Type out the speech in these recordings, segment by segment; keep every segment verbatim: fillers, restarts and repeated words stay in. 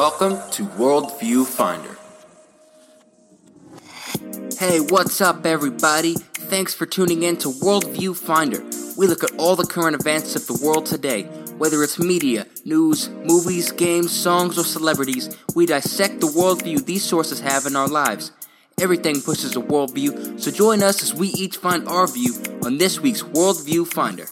Welcome to Worldview Finder. Hey, what's up, everybody? Thanks for tuning in to Worldview Finder. We look at all the current events of the world today. Whether it's media, news, movies, games, songs, or celebrities, we dissect the worldview these sources have in our lives. Everything pushes a worldview, so join us as we each find our view on this week's Worldview Finder.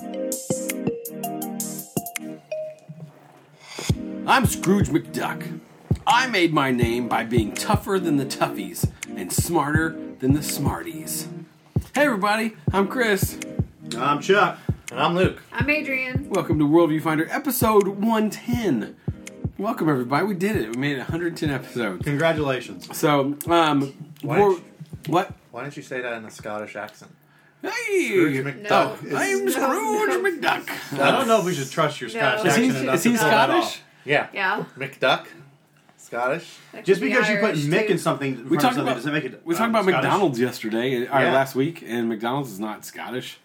I'm Scrooge McDuck. I made my name by being tougher than the toughies and smarter than the smarties. Hey everybody, I'm Chris. I'm Chuck. And I'm Luke. I'm Adrian. Welcome to Worldview Finder, episode one ten. Welcome everybody, we did it. We made one hundred ten episodes. Congratulations. So, um... Why we're- don't what? Why don't you say that in a Scottish accent? Hey! Scrooge McDuck. Oh, Is- I'm Scrooge No. McDuck. I don't know if we should trust your No. Scottish Is he, accent enough is he to pull that Scottish? off. Yeah. Yeah. McDuck? Scottish? That Just could be because you put Irish, Mick too. in something in We front of talked something about doesn't make it. we um, talked about Scottish. McDonald's yesterday, or Yeah. last week, and McDonald's is not Scottish.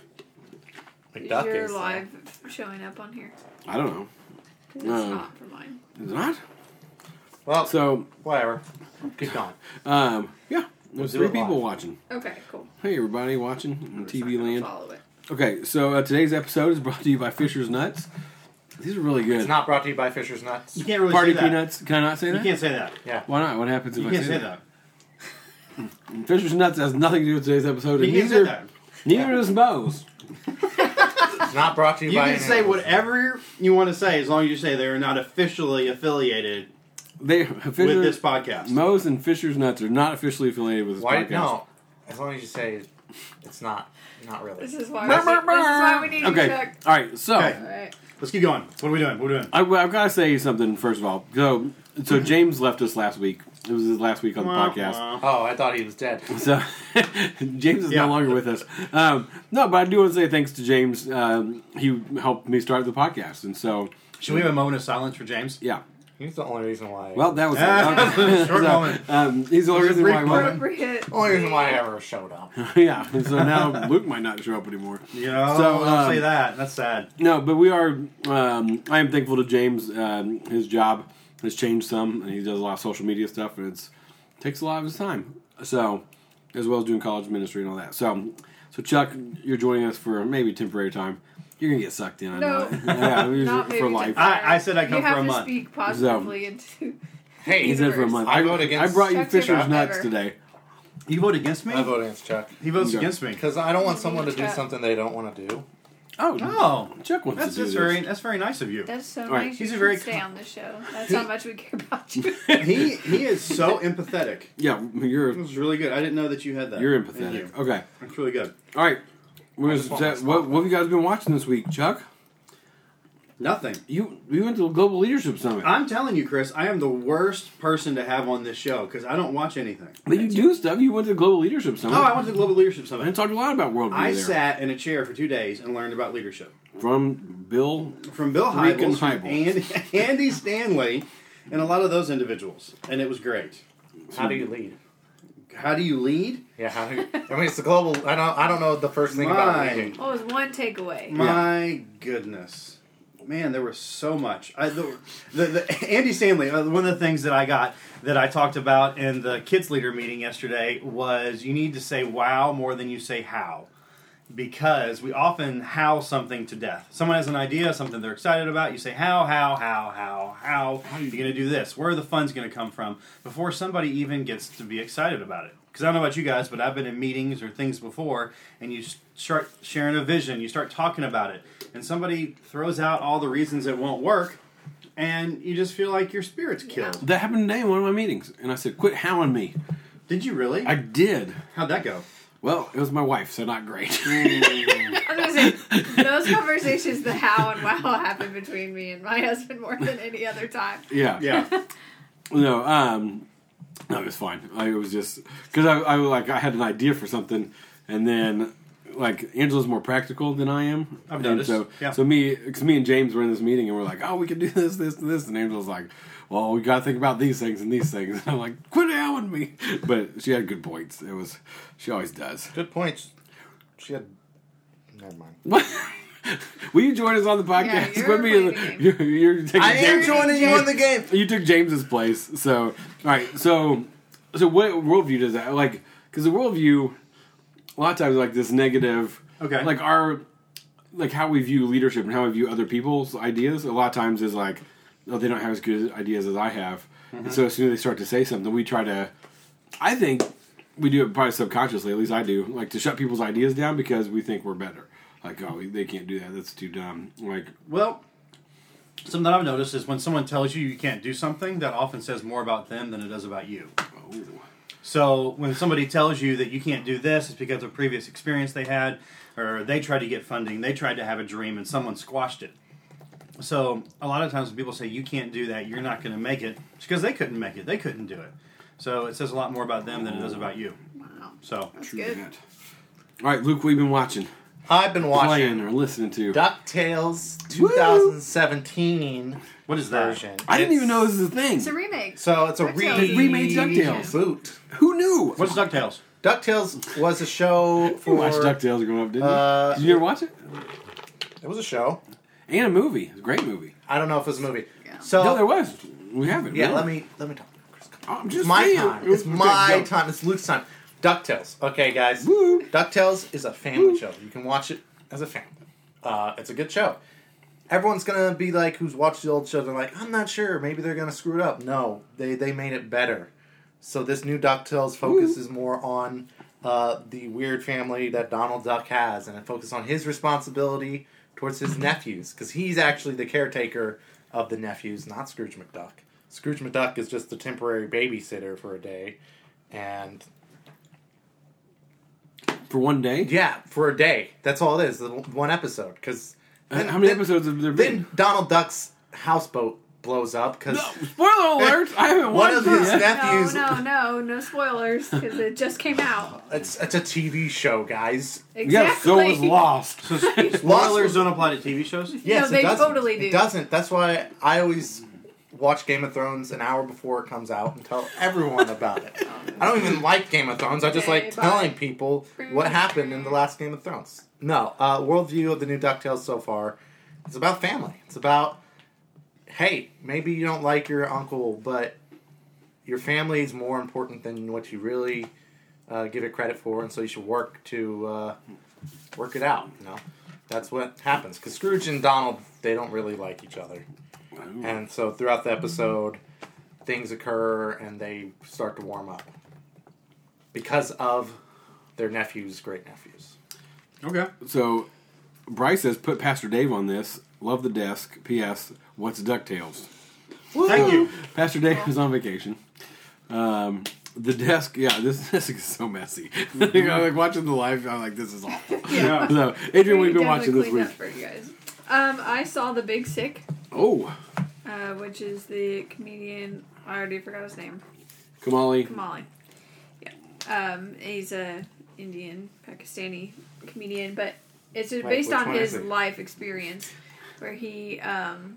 McDuck You're is. uh, live showing up on here. I don't know. It's Uh, not for mine. Is it not? Well, So, whatever. Keep going. um, yeah, there's do three it people live. watching. Okay, cool. Hey, everybody watching in T V Just not gonna land. Follow it. Okay, so uh, today's episode is brought to you by Fisher's Nuts. These are really good. It's not brought to you by Fisher's Nuts. You can't really Party say that. Peanuts. Can I not say You that? can't say that. Yeah. Why not? What happens if You I can't say say that? that. Fisher's Nuts has nothing to do with today's episode. You and can't say neither, that. neither does Moe's. It's not brought to you, You by can any say animals. whatever you want to say as long as you say they're not officially affiliated They with Fisher, this podcast. Moe's and Fisher's Nuts are not officially affiliated with this Why? podcast. No. As long as you say it's not. Not really. This is why we need, this is why we need Okay. you, Chuck. All right. So. Okay. All right. Let's keep going. What are we doing? What are we doing? I, I've got to say something first of all. So, so James left us last week. It was his last week on the Wah, podcast. wah. Oh, I thought he was dead. So, James is Yeah. no longer with us. Um, no, but I do want to say thanks to James. Um, he helped me start the podcast, and so Should we have a moment of silence for James? yeah. He's the only reason why. Well, that was Ah, uh, short so, moment. Um, he's the only It was a reason why. I brief wasn't- Appropriate. only reason why I ever showed up. Yeah, and so now Luke might not show up anymore. You know, So, don't um, say that. That's sad. No, but we are. Um, I am thankful to James. Um, his job has changed some, and he does a lot of social media stuff, and it's takes a lot of his time. So, as well as doing college ministry and all that. So, so Chuck, you're joining us for maybe temporary time. You're gonna get sucked in. I know. No. it. Yeah, we- Not for maybe life. temporary. I- I said I'd come you for have a to month. speak positively into. Hey, He said for a month. I vote against- I brought you Chuck's Fisher's your Nuts ever. today. You vote against me? I vote against Chuck. He votes Okay. against me. Because I don't want someone to do Chuck. something they don't want to do. Oh, Oh, Chuck wants that's, to do that's this. very that's very nice of you. That's so All right. nice. He's you a very should stay com- on the show. That's how much we care about you. he he is so empathetic. Yeah, you're It was really good. I didn't know that you had that. you're Thank empathetic. you. Okay, It's really good. all right. We're just gonna want set- my what, spot. what have you guys been watching this week, Chuck? Nothing. You you went to the Global Leadership Summit. I'm telling you, Chris, I am the worst person to have on this show because I don't watch anything. But you do stuff. You went to the Global Leadership Summit. Oh, I went to the Global Leadership and Summit. talked a lot about worldview I there. sat in a chair for two days and learned about leadership From Bill. from Bill Freaking Hybels, from Hybels. Andy, Andy Stanley, and a lot of those individuals, and it was great. How do you lead? How do you lead? Yeah, how do you, I mean, it's the global. I don't. I don't know the first thing about My- leading. What was one takeaway? My goodness. Man, there was so much. I, the, the, the Andy Stanley, uh, one of the things that I got that I talked about in the kids leader meeting yesterday was you need to say wow more than you say how. Because we often how something to death. Someone has an idea, something they're excited about. You say how, how, how, how, how. How are you going to do this? Where are the funds going to come from? Before somebody even gets to be excited about it. Because I don't know about you guys, but I've been in meetings or things before, and you start sharing a vision, you start talking about it, and somebody throws out all the reasons it won't work, and you just feel like your spirit's killed. That happened today in one of my meetings, and I said, "Quit howling me." Did you really? I did. How'd that go? Well, it was my wife, so not great. I was gonna say those conversations, the how and wow, happen between me and my husband more than any other time. yeah, Yeah. No, um, no, it was fine. I it was just because I, I like I had an idea for something, and then like Angela's more practical than I am. I've and noticed. So, Yeah. so me, cause me and James were in this meeting, and we're like, "Oh, we can do this, this, and this," and Angela's like, "Well, we got to think about these things and these things." And I'm like, "Quit howling me," but she had good points. It was she always does. Good points. She had. Never mind. What? Will you join us on the podcast? Yeah, you're Quit being playing the- you're, you're taking I am James- joining you in the game. You took James's place. So, all right. So, so what worldview does that like? Because the worldview, a lot of times, like this negative. Okay. Like our, like how we view leadership and how we view other people's ideas. A lot of times is like, oh, they don't have as good ideas as I have, Mm-hmm. and so as soon as they start to say something, we try to. I think we do it probably subconsciously. At least I do. Like to shut people's ideas down because we think we're better. Like, oh, they can't do that. That's too dumb. Like, Well, something that I've noticed is when someone tells you you can't do something, that often says more about them than it does about you. oh, So when somebody tells you that you can't do this, it's because of previous experience they had, or they tried to get funding, they tried to have a dream, and someone squashed it. So a lot of times when people say you can't do that, you're not going to make it, it's because they couldn't make it. They couldn't do it. So it says a lot more about them than it does about you. Wow. So That's true good. that. All right, Luke, we've been watching, I've been watching playing, or listening to. DuckTales twenty seventeen what is that? version. I didn't It's- even know this was a thing. It's a remake. So it's a DuckTales. re- They remade DuckTales. Boot. Who knew? What's DuckTales? DuckTales was a show You for. watched DuckTales growing up, didn't you? Uh, Did you ever watch it? It was a show. And a movie. It's a great movie. I don't know if it was a movie. Yeah. So no, there was. We have it. yeah, really. let me let me talk. Chris, come on. I'm It's just my saying. time. It was- It's my okay, go. time. It's Luke's time. DuckTales. Okay, guys. Woo. DuckTales is a family show. You can watch it as a family. Uh, it's a good show. Everyone's gonna be like, who's watched the old show, they're like, I'm not sure. Maybe they're gonna screw it up. No, they they made it better. So this new DuckTales focuses more on uh, the weird family that Donald Duck has, and it focuses on his responsibility towards his nephews, because he's actually the caretaker of the nephews, not Scrooge McDuck. Scrooge McDuck is just the temporary babysitter for a day, and For one day? yeah, for a day. That's all it is. The one episode. Because Uh, How many episodes have there been? then Donald Duck's houseboat blows up because No, spoiler alert! I haven't one watched of it his yet. nephews. No, no, no, no spoilers because it just came out. It's it's a T V show, guys. Exactly. Yeah, so was Lost. So spoilers don't apply to T V shows? Yes, they it doesn't. totally do. It doesn't. That's why I always watch Game of Thrones an hour before it comes out and tell everyone about it. I don't even like Game of Thrones. I just Okay, like bye. telling people what happened in the last Game of Thrones. No, uh, worldview of the new DuckTales so far. It's about family. It's about, hey, maybe you don't like your uncle, but your family is more important than what you really uh, give it credit for, and so you should work to uh, work it out. You know, that's what happens. Because Scrooge and Donald, they don't really like each other, and so throughout the episode, things occur and they start to warm up because of their nephews, great nephews. Okay. So, Bryce says, put Pastor Dave on this. Love the desk. P S. What's DuckTales? Thank you. Pastor Dave is on vacation. Um, the desk, yeah, this desk is so messy. You know, like watching the live, I'm like, this is awful. Yeah. So, Adrian, We we've been definitely watching this cleaned week. up for you guys. Um, I saw The Big Sick, Oh, uh, which is the comedian. I already forgot his name. Kamali. Kamali. Yeah. Um, he's a Indian Pakistani comedian, but it's just Wait, based which on one is his it? life experience, where he um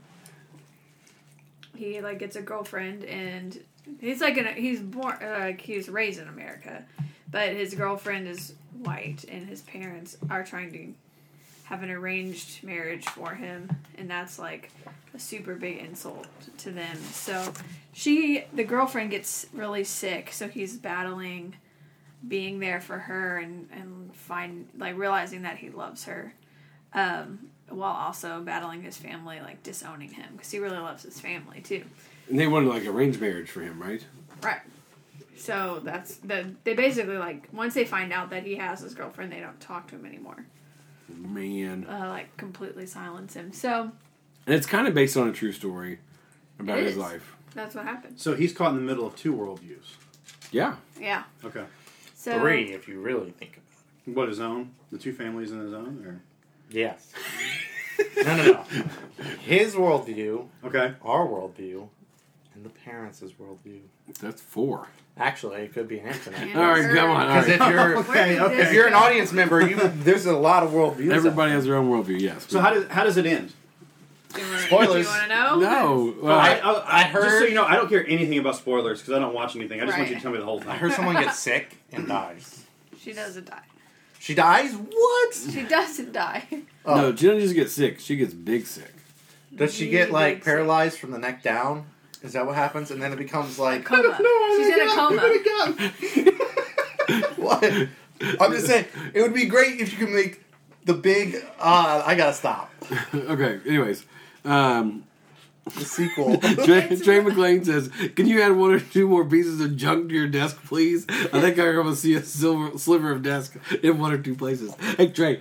he like gets a girlfriend and he's like an he's born uh, like he's raised in America, but his girlfriend is white and his parents are trying to have an arranged marriage for him, and that's like a super big insult to them. So she, the girlfriend, gets really sick, so he's battling being there for her and, and find like realizing that he loves her, um, while also battling his family, like disowning him because he really loves his family too. And they wanted like arranged marriage for him, right? Right. So that's the they basically like once they find out that he has his girlfriend, they don't talk to him anymore. Man. Uh, like completely silence him. So And it's kind of based on a true story about It his is. life. that's what happened. So he's caught in the middle of two worldviews. Yeah. Yeah. Okay. So Three, if you really think about What, his own? The two families in his own? Or? it. Yes. no, no, no. His worldview, Okay. our worldview, and the parents' worldview. That's four. Actually, it could be an infinite. Yeah. All right, come on. All Because right. if you're Okay, okay. if you're an audience member, you there's a lot of worldviews. Everybody has their own worldview, yes. So how does how does it end? Do you wanna, Spoilers. Do you want to know? No. Well, I, I, I, I heard- Just so you know, I don't care anything about spoilers because I don't watch anything. I just want Right. you to tell me the whole thing. I heard someone gets sick and dies. She doesn't die. She dies? What? She doesn't die. Oh. No, she doesn't just get sick. She gets big sick. Does she Really get, like, big paralyzed from the neck down? Is that what happens? And then it becomes, like... Coma. She's in a coma. What? I'm just saying, it would be great if you could make the big... Uh, I gotta stop. Okay, anyways. Um, The sequel. Trey, Trey McLean says, can you add one or two more pieces of junk to your desk, please? I think I'm going to see a silver sliver of desk in one or two places. Hey, Trey.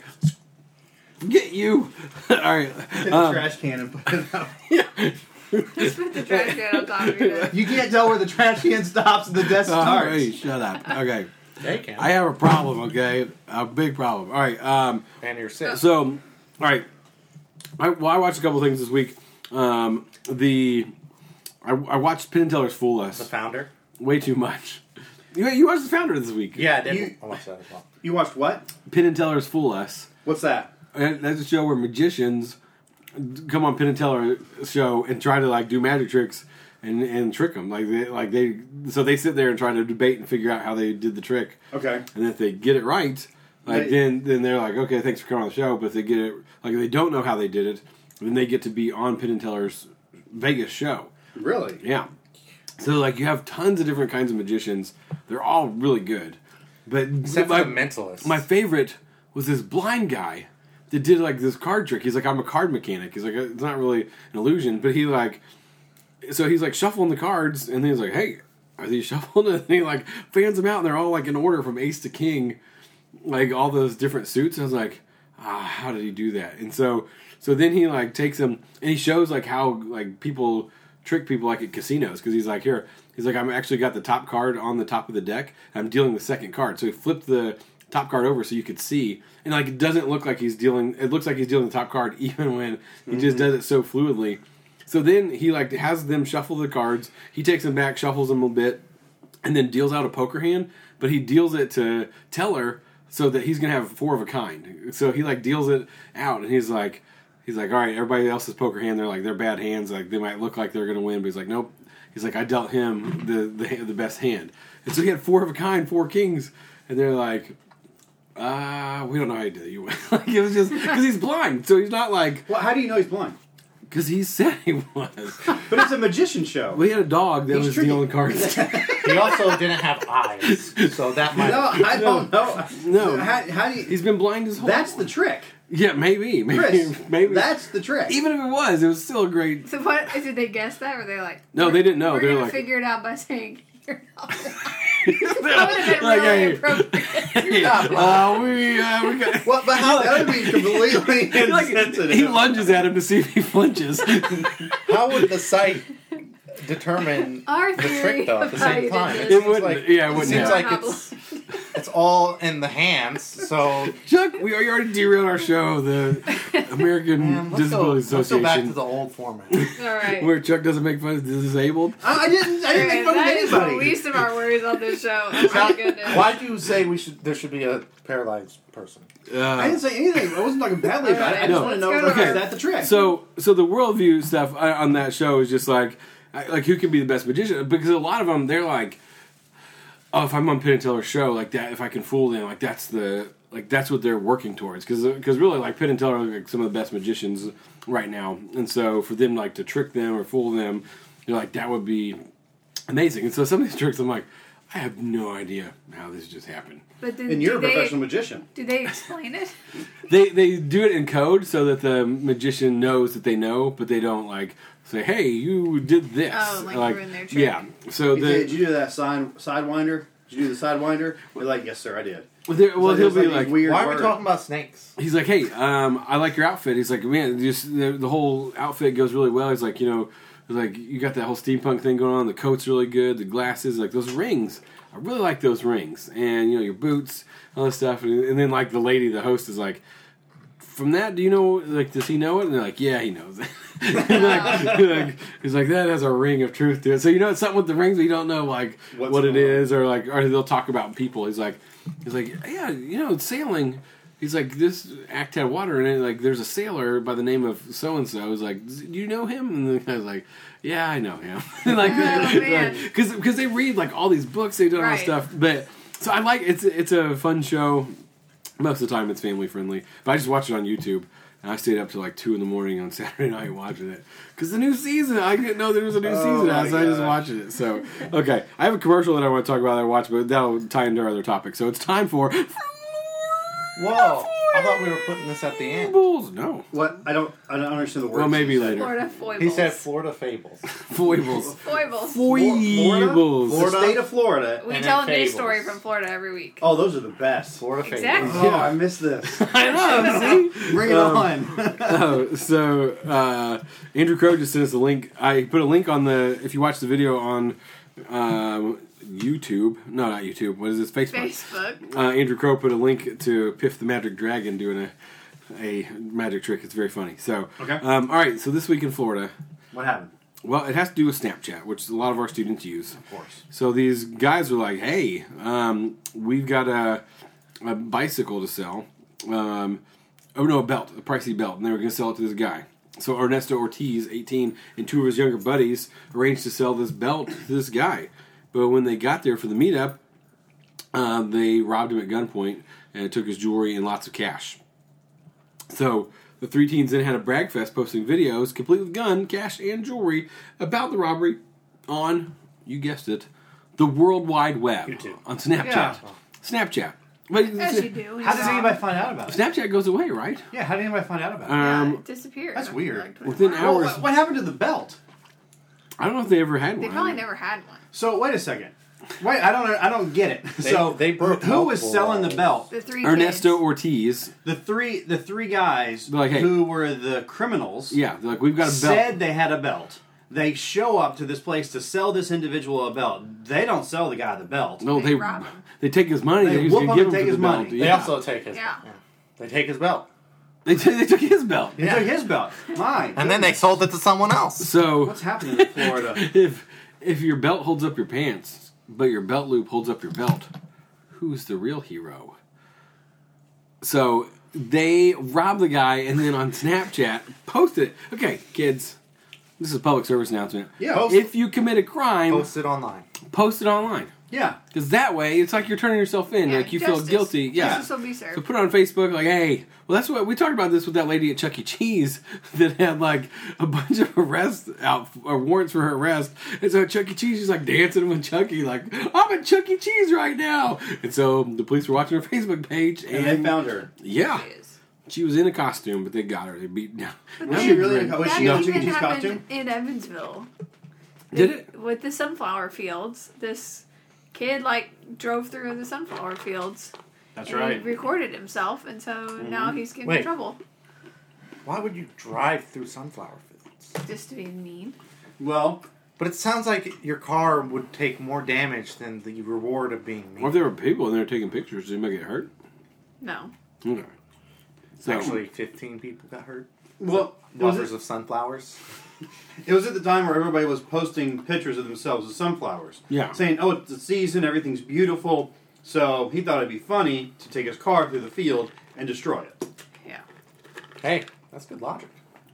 Get you. All right. Hit the Um, trash can and put it out. Just put the trash can on top of your desk. You can't tell where the trash can stops and the desk all starts. right, shut up. Okay. They can. I have a problem, okay? A big problem. All right. Um, And you're sick. so, all right. I, well, I watched a couple things this week. Um, the I, I watched Penn and Teller's Fool The Us founder? way too much. You, you watched The Founder this week. Yeah, I did. You- I watched that as well. You watched what? Penn and Teller's Fool Us. What's that? And that's a show where magicians come on Penn and Teller show and try to like do magic tricks and, and trick them. Like they like they so they sit there and try to debate and figure out how they did the trick. Okay. And if they get it right, like They- then then they're like, okay, thanks for coming on the show. But if they get it like if they don't know how they did it, then they get to be on Penn and Teller's Vegas show. Really? Yeah. So like you have tons of different kinds of magicians. They're all really good. But Except my, for the mentalist. my favorite was this blind guy that did like this card trick. He's like, I'm a card mechanic. He's like, it's not really an illusion, but he like, so he's like shuffling the cards, and then he's like, hey, are these shuffled? And he like fans them out, and they're all like in order from ace to king, like all those different suits. And I was like, ah, how did he do that? And so, so then he like takes them and he shows like how like people trick people like at casinos because he's like, here, he's like, I'm actually got the top card on the top of the deck. And I'm dealing the second card. So he flipped the top card over so you could see, and like it doesn't look like he's dealing. It looks like he's dealing the top card even when he mm-hmm. just does it so fluidly. So then he like has them shuffle the cards. He takes them back, shuffles them a bit, and then deals out a poker hand. But he deals it to Teller so that he's gonna have four of a kind. So he like deals it out, and he's like, he's like, all right, everybody else's poker hand, they're like they're bad hands. Like they might look like they're gonna win, but he's like, nope. He's like, I dealt him the the, the best hand, and so he had four of a kind, four kings, and they're like. Uh, we don't know how you did it. You win. Like it was just because he's blind, so he's not like. Well, how do you know he's blind? Because he said he was. But it's a magician show. We had a dog that He's was tricky. dealing cards. He also didn't have eyes, so that might. No, I don't know. No. How, how do you? He's been blind his whole. That's the trick, Yeah, maybe, maybe, Chris. maybe. That's the trick. Even if it was, it was still a great. So what? Did they guess that, or they like? No, they didn't know. We're They were gonna like- figure it out by saying you're not. Like, That would have been really hey, appropriate. hey, uh, we, uh, we got. What? But how? That would be completely Like, insensitive. he lunges at him to see if he flinches. How would the site determine Our the theory trick though? At the of how same you did time, this. It seems wouldn't- like- yeah, it wouldn't seems have. like Not it's it's all in the hands. So Chuck, we already derailed our show, the American man, let's go, Disability let's go Association, back to the old format. All right. where Chuck doesn't make fun of the disabled. I I didn't. I didn't make fun of that is the anybody. least of our worries on this show. Oh my goodness. Why do you say we should? There should be a paralyzed person. I Uh, didn't say anything. I wasn't talking badly about it. I just No. want to know Let's if go to is our- that the trick. so, so the worldview stuff uh, on that show is just like, I- like who can be the best magician? Because a lot of them, they're like, oh, if I'm on Penn and Teller's show, like that, if I can fool them, like that's the, like that's what they're working towards. Because, because really, like Penn and Teller are like some of the best magicians right now, and so for them like to trick them or fool them, you're like that would be amazing. And so some of these tricks, I'm like, I have no idea how this just happened. But then, and you're a do they, professional magician. do they explain it? They they do it in code so that the magician knows that they know, but they don't like say, "Hey, you did this." Oh, like ruin their trick. Yeah. So Did, the did you do that side sidewinder? Did you do the sidewinder? They're like, yes, sir, I did. there- well, So he'll there's be these like, weird Why are we words. talking about snakes? he's like, "Hey, um, I like your outfit." He's like, "Man, just the, the whole outfit goes really well." He's like, "You know, he's like you got that whole steampunk thing going on. The coat's really good. The glasses, like those rings." I really like those rings, and you know your boots, all this stuff, and, and then like the lady, the host, is like, "From that, do you know? Like, does he know it?" And they're like, "Yeah, he knows it." like, like, he's like, "That has a ring of truth to it." So you know it's something with the rings, but you don't know like What's what it going on? is, or like, or they'll talk about people. He's like, he's like, "Yeah, you know, sailing." He's like, this act had water in it. Like, there's a sailor by the name of so and so. He's like, do you know him? And the guy's like, yeah, I know him. like, Oh, man. because because they read like all these books, they do all this Right. stuff. But so I like it's it's a fun show. Most of the time it's family friendly. But I just watch it on YouTube. And I stayed up till like two in the morning on Saturday night watching it. Because the new season, I didn't know there was a new Oh season out, my so I just gosh. watched it. So, okay. I have a commercial that I want to talk about that I watched, but that'll tie into our other topic. So it's time for... Whoa! I thought we were putting this at the end. Fables. No. What? I don't. I don't understand the word. Well, maybe later. Florida foibles. He said Florida fables. Foibles. foibles. Foibles. The Florida? state of Florida. We And tell a then new fables. story from Florida every week. Oh, those are the best. Florida fables. Exactly. Oh, I missed this. I know, see? Bring it Um, on. Oh, so uh, Andrew Crow just sent us a link. I put a link on the, if you watch the video on um, YouTube, no, not YouTube, what is this, Facebook? Facebook. Uh, Andrew Crow put a link to Piff the Magic Dragon doing a a magic trick. It's very funny. So, Okay. um, all right, so this week in Florida, What happened? well, it has to do with Snapchat, which a lot of our students use. Of course. So these guys were like, hey, um, we've got a, a bicycle to sell. Um, oh, no, a belt, a pricey belt. And they were going to sell it to this guy. So Ernesto Ortiz, eighteen, and two of his younger buddies arranged to sell this belt to this guy. But when they got there for the meetup, uh, they robbed him at gunpoint and took his jewelry and lots of cash. So the three teens then had a brag fest posting videos, complete with gun, cash, and jewelry, about the robbery on, you guessed it, the World Wide Web. YouTube. On Snapchat. Yeah. Snapchat. But As you do. How does anybody find out about it? Snapchat goes away, right? Yeah, how did anybody find out about it? Yeah, Um, it disappeared. that's after weird. like twenty-four Within hours. Well, hours. what, what happened to the belt? I don't know if they ever had They one. probably never had one. So wait a second. Wait, I don't. I don't get it. They- so they broke who was multiple selling the laws. belt? The three Ernesto kids. Ortiz. The three. The three guys They're like, hey. who were the criminals. Yeah, they're like, we've got a belt. Said they had a belt. They show up to this place to sell this individual a belt. They don't sell the guy the belt. no, They they rob him. they take his money. They They, whoop gonna him give and him take for his the belt. money. They Yeah. also take his. Yeah. They take his belt. They, t- they took his belt. They took his belt. Mine. And then they sold it to someone else. So What's happening in Florida? if if your belt holds up your pants, but your belt loop holds up your belt, who's the real hero? So they robbed the guy and then on Snapchat posted it. Okay, kids, this is a public service announcement. Yeah, post- if you commit a crime, Post it online. post it online. Yeah. Because that way, it's like you're turning yourself in. Yeah, like you feel justice. guilty. Yeah. Justice will be served. So put it on Facebook, like, hey, well, that's what we talked about this with that lady at Chuck E. Cheese that had like a bunch of arrests out or warrants for her arrest. And so at Chuck E. Cheese, she's like dancing with Chucky, like, I'm at Chuck E. Cheese right now. And so the police were watching her Facebook page, and, And they found her. yeah, She is. she was in a costume, but they got her. They beat down. Was she really in a co- was That she in a even Chuck E. Cheese happened costume? in Evansville. Did it? With the sunflower fields. This kid, like, drove through the sunflower fields. That's and right. he recorded himself, and so now he's getting in Wait. trouble. Why would you drive through sunflower fields? Just to be mean. Well, But it sounds like your car would take more damage than the reward of being mean. Or if there were people and they were taking pictures, did anybody get hurt? No. Okay. So, Actually, fifteen people got hurt. well, was Lovers it, of sunflowers. it was at the time where everybody was posting pictures of themselves as sunflowers. Yeah. Saying, "Oh, it's the season, everything's beautiful." So he thought it'd be funny to take his car through the field and destroy it. Yeah. Hey, that's good logic.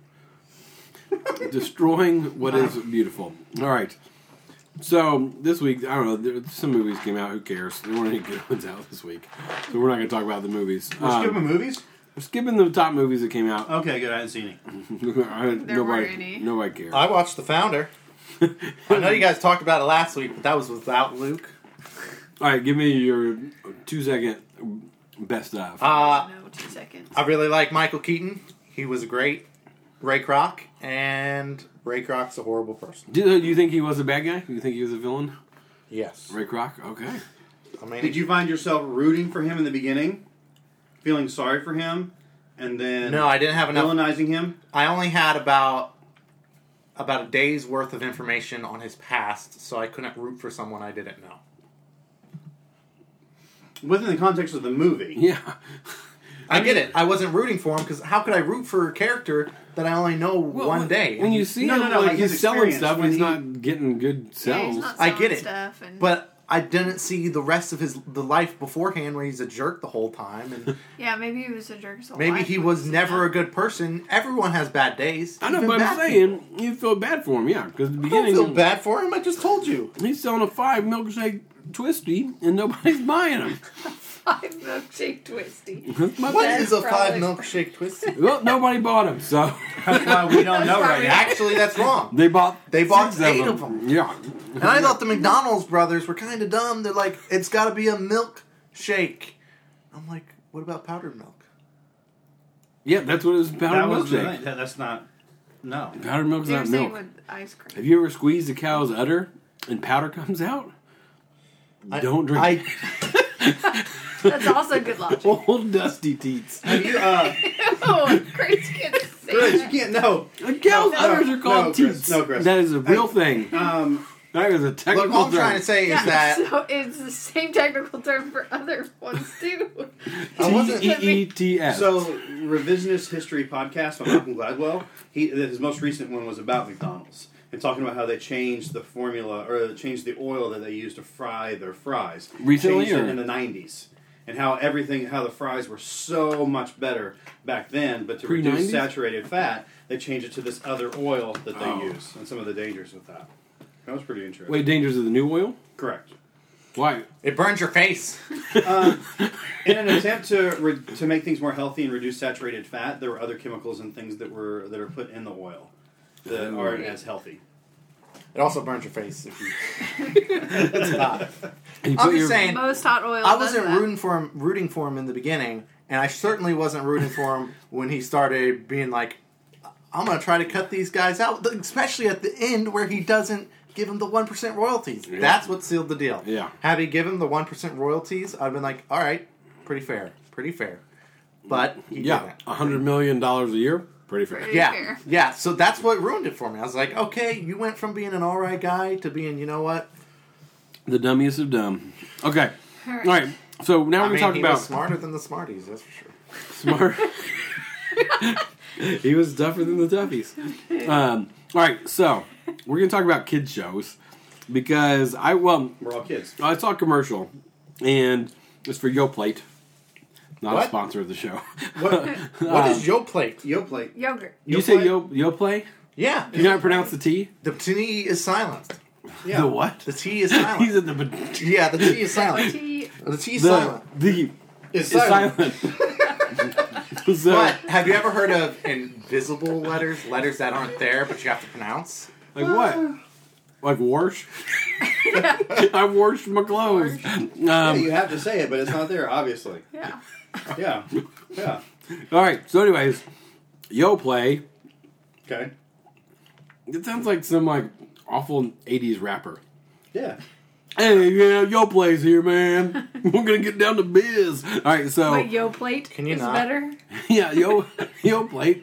destroying what is beautiful. All right. So this week, I don't know. There, some movies came out. Who cares? There weren't any good ones out this week, so we're not going to talk about the movies. We're Um, skipping movies. we're skipping the top movies that came out. Okay, good. I didn't see any. I- There nobody, weren't any. nobody cares. I watched The Founder. I know you guys talked about it last week, but that was without Luke. All right, give me your two second best of. Uh, no, two seconds. I really like Michael Keaton. He was great. Ray Kroc, and Ray Kroc's a horrible person. do, do you think he was a bad guy? Do you think he was a villain? Yes. Ray Kroc. Okay. I mean, Did you find yourself rooting for him in the beginning, feeling sorry for him, and then No, I didn't have enough. villainizing him? I only had about about a day's worth of information on his past, so I couldn't root for someone I didn't know. Within the context of the movie. Yeah. I get it. I wasn't rooting for him because how could I root for a character that I only know one day? When you see No, him, no, no, like, like he's his selling experience stuff, when he's he- not getting good Yeah, sales. he's not I selling get it. Stuff and But I didn't see the rest of his the life beforehand where he's a jerk the whole time, and yeah, maybe he was a jerk. his whole maybe life he when was said never that. a good person. Everyone has bad days. I know, even but I'm bad saying people. you feel bad for him, yeah. Because at the I don't beginning, feel bad for him. I just told you. he's selling a five milkshake twisty, and nobody's buying them. five milkshake twisty. My What bad. is a five probably- milkshake twisty? Well, nobody bought them, so That's why we don't know right now. Actually, that's wrong. they bought They bought six eight of them. Yeah, And I thought the McDonald's brothers were kind of dumb. They're like, it's got to be a milkshake. I'm like, what about powdered milk? yeah, that's what it was. Powdered That was the milkshake. thing. That- That's not. No. Powdered milk is They were not saying milk. with ice cream. Have you ever squeezed a cow's udder and powder comes out? I- Don't drink. I, That's also good logic. Old dusty teats. Have you, uh, Oh, Chris can't say Chris, you that. can't know. A cow's No, udders no, are called no, Chris, teats. no, Chris. That is a real Hey, thing. Um, That is a look, technical all I'm term. trying to say is Yeah, that so it's the same technical term for other ones too. I wasn't- T E E T S. so, Revisionist History podcast by Malcolm Gladwell. He his most recent one was about McDonald's and talking about how they changed the formula or changed the oil that they used to fry their fries. Recently, changed or? it in the nineties. And how everything, how the fries were so much better back then, but to Pre-nineties? reduce saturated fat, they changed it to this other oil that they Oh. use, and some of the dangers with that. That was pretty interesting. Wait, dangers of the new oil? Correct. Why? it burns your face. Um, in an attempt to re- to make things more healthy and reduce saturated fat, there were other chemicals and things that were that are put in the oil that Oh. aren't as healthy. It also burns your face if you. It's hot. And you I'm put just your- saying. Most hot oil. I does wasn't that. rooting for him, rooting for him in the beginning, and I certainly wasn't rooting for him when he started being like, "I'm going to try to cut these guys out," especially at the end where he doesn't give him the one percent royalties. Yeah. That's what sealed the deal. Yeah. Had he given him the one percent royalties, I'd been like, "All right, pretty fair, pretty fair." But he Yeah, didn't. a hundred million dollars a year, pretty fair. Pretty Yeah, fair. yeah. So that's what ruined it for me. I was like, okay, you went from being an all right guy to being, you know what? The dummiest of dumb. Okay, All all right. right. So now I we're mean, gonna talk he about was smarter than the Smarties, that's for sure. smart. He was tougher than the toughies. Um, all right, so we're gonna talk about kids shows because I well We're all kids. I saw a commercial and it's for YoPlate, not What? a sponsor of the show. What? What is Yo Plate? Yoplait. Yogurt. You say Yoplait? Yo YoPlay? Yeah, Do you not pronounce the T? the T is silenced. Yeah. The what? The T is He's silent. in the Yeah, the T is silent. Tea. The T is the silent. the It's is silent. silent. so, But have you ever heard of invisible letters? Letters that aren't there, but you have to pronounce? like what? Like wash? I washed my clothes. Yeah, Um, you have to say it, but it's not there, obviously. Yeah. Yeah. Yeah. all right. So, anyways, YoPlay. Okay. It sounds like some like awful eighties rapper. Yeah. Hey, yeah, YoPlay's here, man. We're gonna get down to biz. All right, so But Yo Plate Can you is not? better. yeah, Yo YoPlate.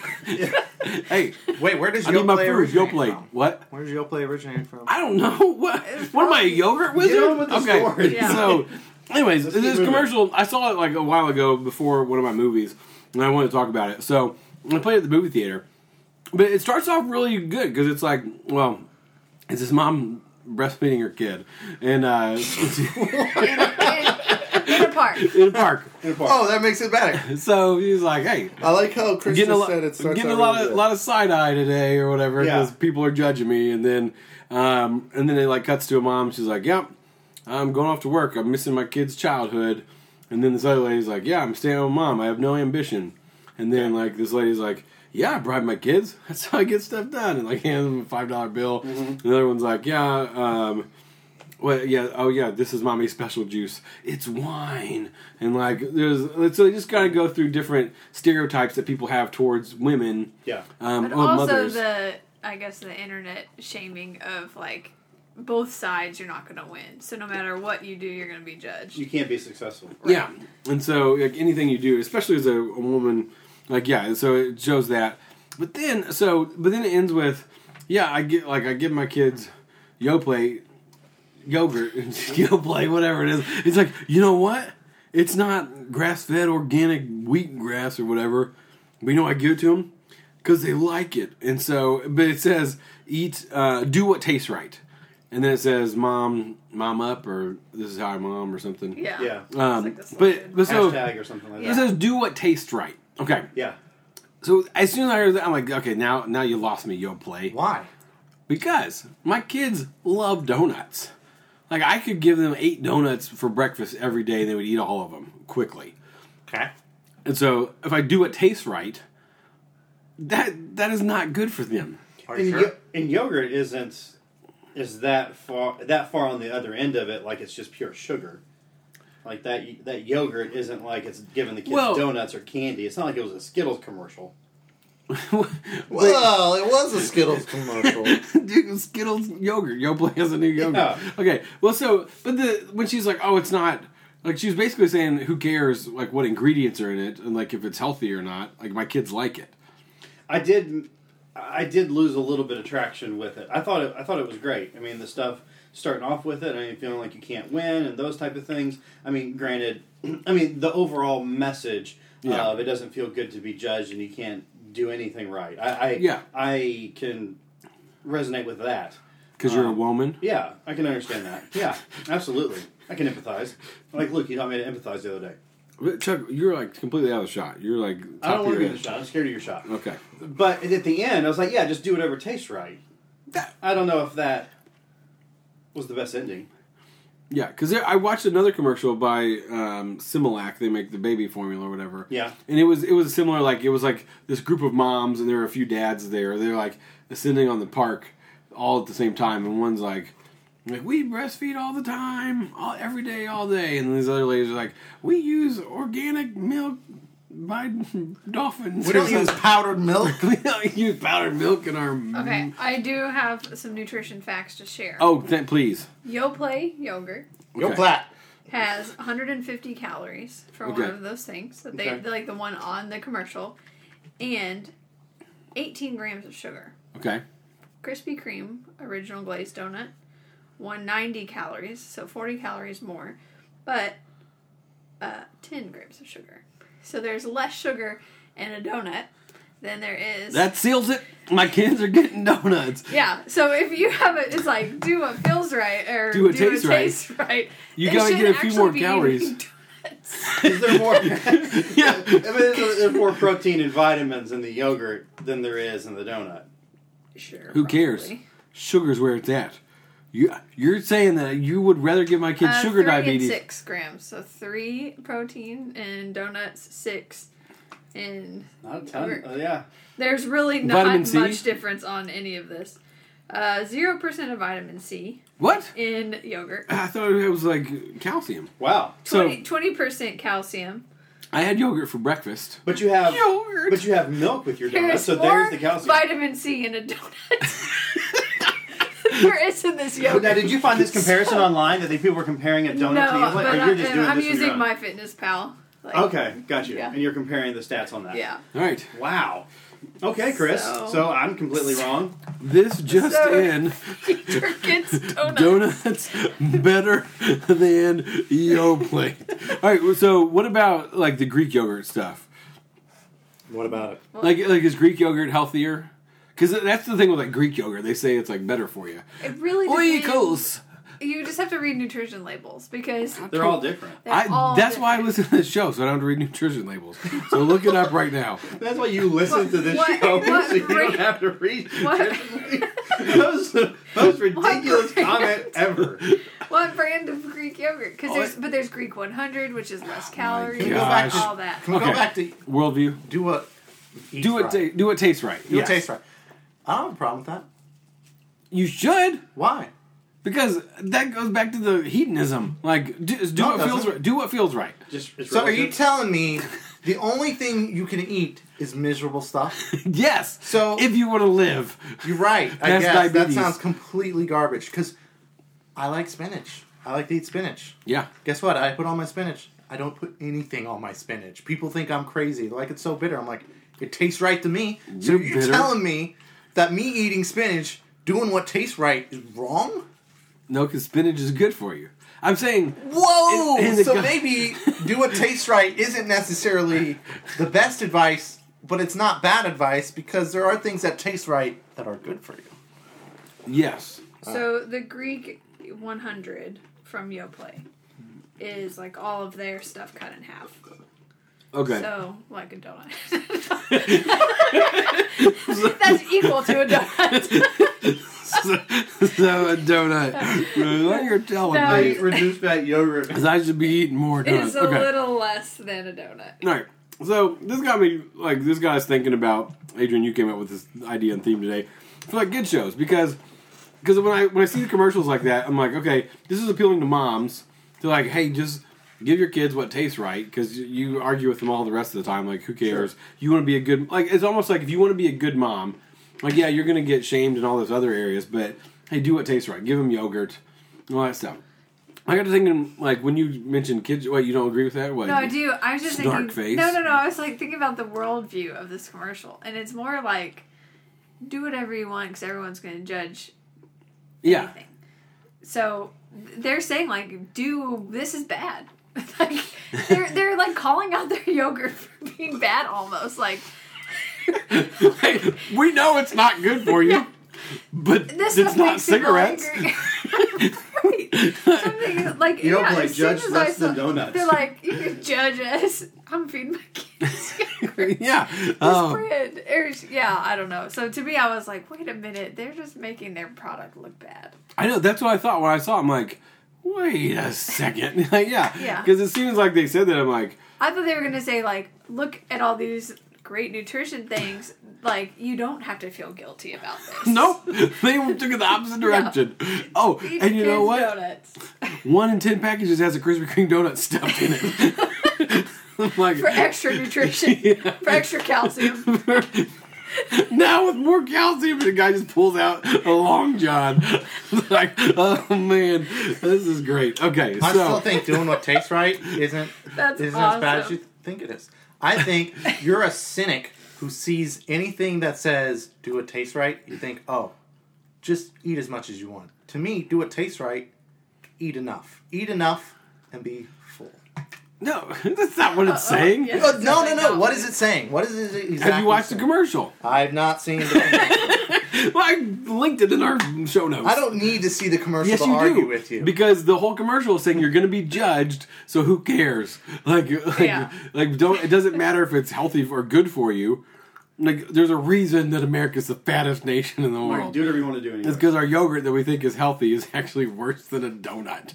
Hey, Wait, where does I Yo need my Play food. originate YoPlate. from? What? Where does Yo Play originate from? I don't know. What? What am I, a yogurt wizard? on with the okay. story. Yeah. So, anyways, Let's keep this moving. commercial, I saw it like a while ago before one of my movies, and I wanted to talk about it. So, I played it at the movie theater. But it starts off really good because it's like, well, it's his mom breastfeeding her kid. And, uh, In, in, in a park. in a park. In a park. Oh, that makes it better. So, he's like, hey, I like how Chris getting a, just lo- said it starts getting a out lot really of good. lot of side eye today or whatever Yeah. because people are judging me, and then um, and then it like cuts to a mom. She's like, "Yep, I'm going off to work. I'm missing my kid's childhood." And then this other lady's like, "Yeah, I'm staying with mom. I have no ambition." And then like this lady's like, "Yeah, I bribe my kids. That's how I get stuff done." And like hands them a five dollar bill. Mm-hmm. And the other one's like, "Yeah." Um, Well, yeah, oh yeah, this is mommy's special juice. It's wine, and like there's so they just gotta go through different stereotypes that people have towards women. Yeah. Um, But or also mothers. the, I guess the internet shaming of like both sides, you're not going to win. So no matter what you do, you're going to be judged. You can't be successful. Yeah, and so like anything you do, especially as a, a woman, like yeah, and so it shows that. But then, so but then it ends with, yeah, I get like I give my kids YoPlay yogurt and YoPlay whatever it is. It's like, you know what? It's not grass fed organic wheat grass or whatever. But you know, I give it to them because they like it, and so but it says eat, uh, do what tastes right, and then it says mom, mom up, or this is how I mom or something. Yeah. Yeah. Um, like this but but so Hashtag or something like it that. says do what tastes right. Okay, Yeah. so as soon as I heard that, I'm like, okay, now now you lost me, YoPlay, Why? because my kids love donuts. Like, I could give them eight donuts for breakfast every day, and they would eat all of them quickly. Okay. And so, if I do what tastes right, that that is not good for them. Are And, you sure? yo- and yogurt isn't is that far that far on the other end of it. Like it's just pure sugar. Like that that yogurt isn't like it's giving the kids Well- donuts or candy. It's not like it was a Skittles commercial. Well, it was a Skittles commercial. Dude, Skittles yogurt. Yoplait has a new yogurt. Yeah. Okay, well, so, but the when she's like, oh, it's not, like, she was basically saying, who cares, like, what ingredients are in it, and, like, if it's healthy or not. Like, my kids like it. I did I did lose a little bit of traction with it. I thought it I thought it was great. I mean, the stuff starting off with it, I mean, feeling like you can't win and those type of things. I mean, granted, I mean, the overall message Yeah. of it doesn't feel good to be judged and you can't do anything right. I I, Yeah. I can resonate with that. Because you're a Um, woman. Yeah, I can understand that. Yeah, absolutely. I can empathize. Like, look, you taught me to empathize the other day. But Chuck, you're, like, completely out of the shot. You're, like, top I don't of want to your be in the head. shot. I'm scared of your shot. Okay. But at the end, I was like, yeah, just do whatever tastes right. That- I don't know if that was the best ending. Yeah, because I watched another commercial by um, Similac. They make the baby formula or whatever. Yeah. And it was it was similar. Like, it was like this group of moms, and there were a few dads there. They're like ascending on the park all at the same time, and one's like, like we breastfeed all the time, all every day, all day, and these other ladies are like, we use organic milk by dolphins. We don't use powdered milk. we don't use powdered milk in our. Okay, I do have some nutrition facts to share. Oh, th- please. Yoplait yogurt Go Okay. flat. has one hundred fifty calories for Okay. one of those things. That they Okay. like the one on the commercial, and eighteen grams of sugar. Okay. Krispy Kreme original glazed donut, one hundred ninety calories, so forty calories more, but uh, ten grams of sugar. So there's less sugar in a donut than there is. That seals it. My kids are getting donuts. Yeah, so if you have it, it's like do what feels right or Do what tastes right. tastes right. You They gotta should get a few actually more be calories. eating donuts. Is there more? Yeah. I mean, there's, there's more protein and vitamins in the yogurt than there is in the donut. Sure. Who cares? probably. Sugar's where it's at. You, you're saying that you would rather give my kids Uh, sugar three diabetes. and six grams, so three protein in donuts, six in Not a ton. yogurt. Uh, yeah. There's really Vitamin not C? much difference on any of this. Uh, Zero percent of vitamin C What? in yogurt. I thought it was like calcium. Wow. So twenty percent calcium. I had yogurt for breakfast. But you have Yogurt. but you have milk with your donut, There's so more there's the calcium. vitamin C in a donut. There is in this But yogurt. now, did you find this comparison online that the people were comparing a donut no, to yogurt? but Or I'm, you're just doing I'm this on your using own? MyFitnessPal. Like, Okay, got you. Yeah. And you're comparing the stats on that. Yeah. All right. Wow. Okay, Chris. So- So, I'm completely wrong. This just So- in. Eat your kids' donuts. Donuts better than Yoplait. All right. well, So what about like the Greek yogurt stuff? What about it? Like, like is Greek yogurt healthier? Because that's the thing with like Greek yogurt. They say it's like better for you. It really depends. Oikos. You just have to read nutrition labels because They're all different. they're I, all that's why I different. listen to this show, so I don't have to read nutrition labels. So look it up right now. That's why you listen to this What- show, what so you brand- don't have to read. What- that was the most ridiculous brand? comment ever. What brand of Greek yogurt? Because Oh, there's, it- but there's Greek one hundred, which is less calories, Can we go back to- all that. Can we Okay. go back to Worldview. do what? eats Do it. right. Ta- do what tastes right. Do Yes. what tastes right. I don't have a problem with that. You should. Why? Because that goes back to the hedonism. Like, do, just do No, it what feels doesn't. right. Do what feels right. Just it's So are you relative. telling me the only thing you can eat is miserable stuff? Yes. So- if you want to live, You're right. I That's guess diabetes. that sounds completely garbage. Because I like spinach. I like to eat spinach. yeah. Guess what? I put on my spinach. I don't put anything on my spinach. People think I'm crazy. They're like, it's so bitter. I'm like, it tastes right to me. So You're you're bitter. telling me that me eating spinach, doing what tastes right, is wrong? No, because spinach is good for you. I'm saying. Whoa! And- and the so guy- maybe do what tastes right isn't necessarily the best advice, but it's not bad advice because there are things that taste right that are good for you. Yes. So the Greek one hundred from Yoplait is like all of their stuff cut in half. Okay. So, like a donut. That's equal to a donut. so, so a donut. What you're telling No, me Hey, reduced fat yogurt. is I should be eating more donuts. It's a okay. little less than a donut. All right. So this got me like this guy's thinking about Adrian. You came up with this idea and theme today for like kid shows because because when I when I see the commercials like that, I'm like, okay, this is appealing to moms. To like, hey, just give your kids what tastes right because you argue with them all the rest of the time. Like, who cares? Sure. You want to be a good like. It's almost like if you want to be a good mom, like yeah, you're gonna get shamed in all those other areas, but hey, do what tastes right. Give them yogurt, all that stuff. I got to thinking, like, when you mentioned kids, what, you don't agree with that? What, No, I do. I was just snark thinking... face? No, no, no. I was, like, thinking about the worldview of this commercial. And it's more like, do whatever you want because everyone's going to judge yeah. anything. So, they're saying, like, do... This is bad. like, they're, they're, like, calling out their yogurt for being bad almost. Like... Hey, we know it's not good for you. Yeah. But This it's not cigarettes. Right. Something like You don't yeah, play as soon judge as less I saw- than donuts. They're like, you can judge us. I'm feeding my kids. yeah. This Um, brand. Or- yeah, I don't know. So to me, I was like, wait a minute, they're just making their product look bad. I know. That's what I thought when I saw it. I'm like, wait a second. like, yeah. Yeah. Because it seems like they said that. I'm like, I thought they were gonna say like, look at all these great nutrition things. Like, you don't have to feel guilty about this. nope. They took it the opposite direction. Oh, Eat and you know kids' what? Donuts. One in ten packages has a Krispy Kreme donut stuffed in it. I'm like, For extra nutrition. Yeah. For extra calcium. now with more calcium, the guy just pulls out a Long John. like, oh man, this is great. Okay, I so still think doing what tastes right isn't That's isn't as bad as awesome. you think it is. I think you're a cynic who sees anything that says do what tastes right. You think, oh, just eat as much as you want. To me, do what tastes right. Eat enough. Eat enough and be full. no, that's not what it's saying. yeah. Uh, no, no, Like, no. no. What is it saying? What is it exactly Have you watched the saying? commercial? I've not seen the commercial. Well, I linked it in our show notes. I don't need to see the commercial Yes, to you argue do. with you. Because the whole commercial is saying you're going to be judged, so who cares? Like, like, Yeah. like, don't. It doesn't matter if it's healthy or good for you. Like, there's a reason that America's the fattest nation in the Like, world. do whatever you want to do anyway. It's because our yogurt that we think is healthy is actually worse than a donut.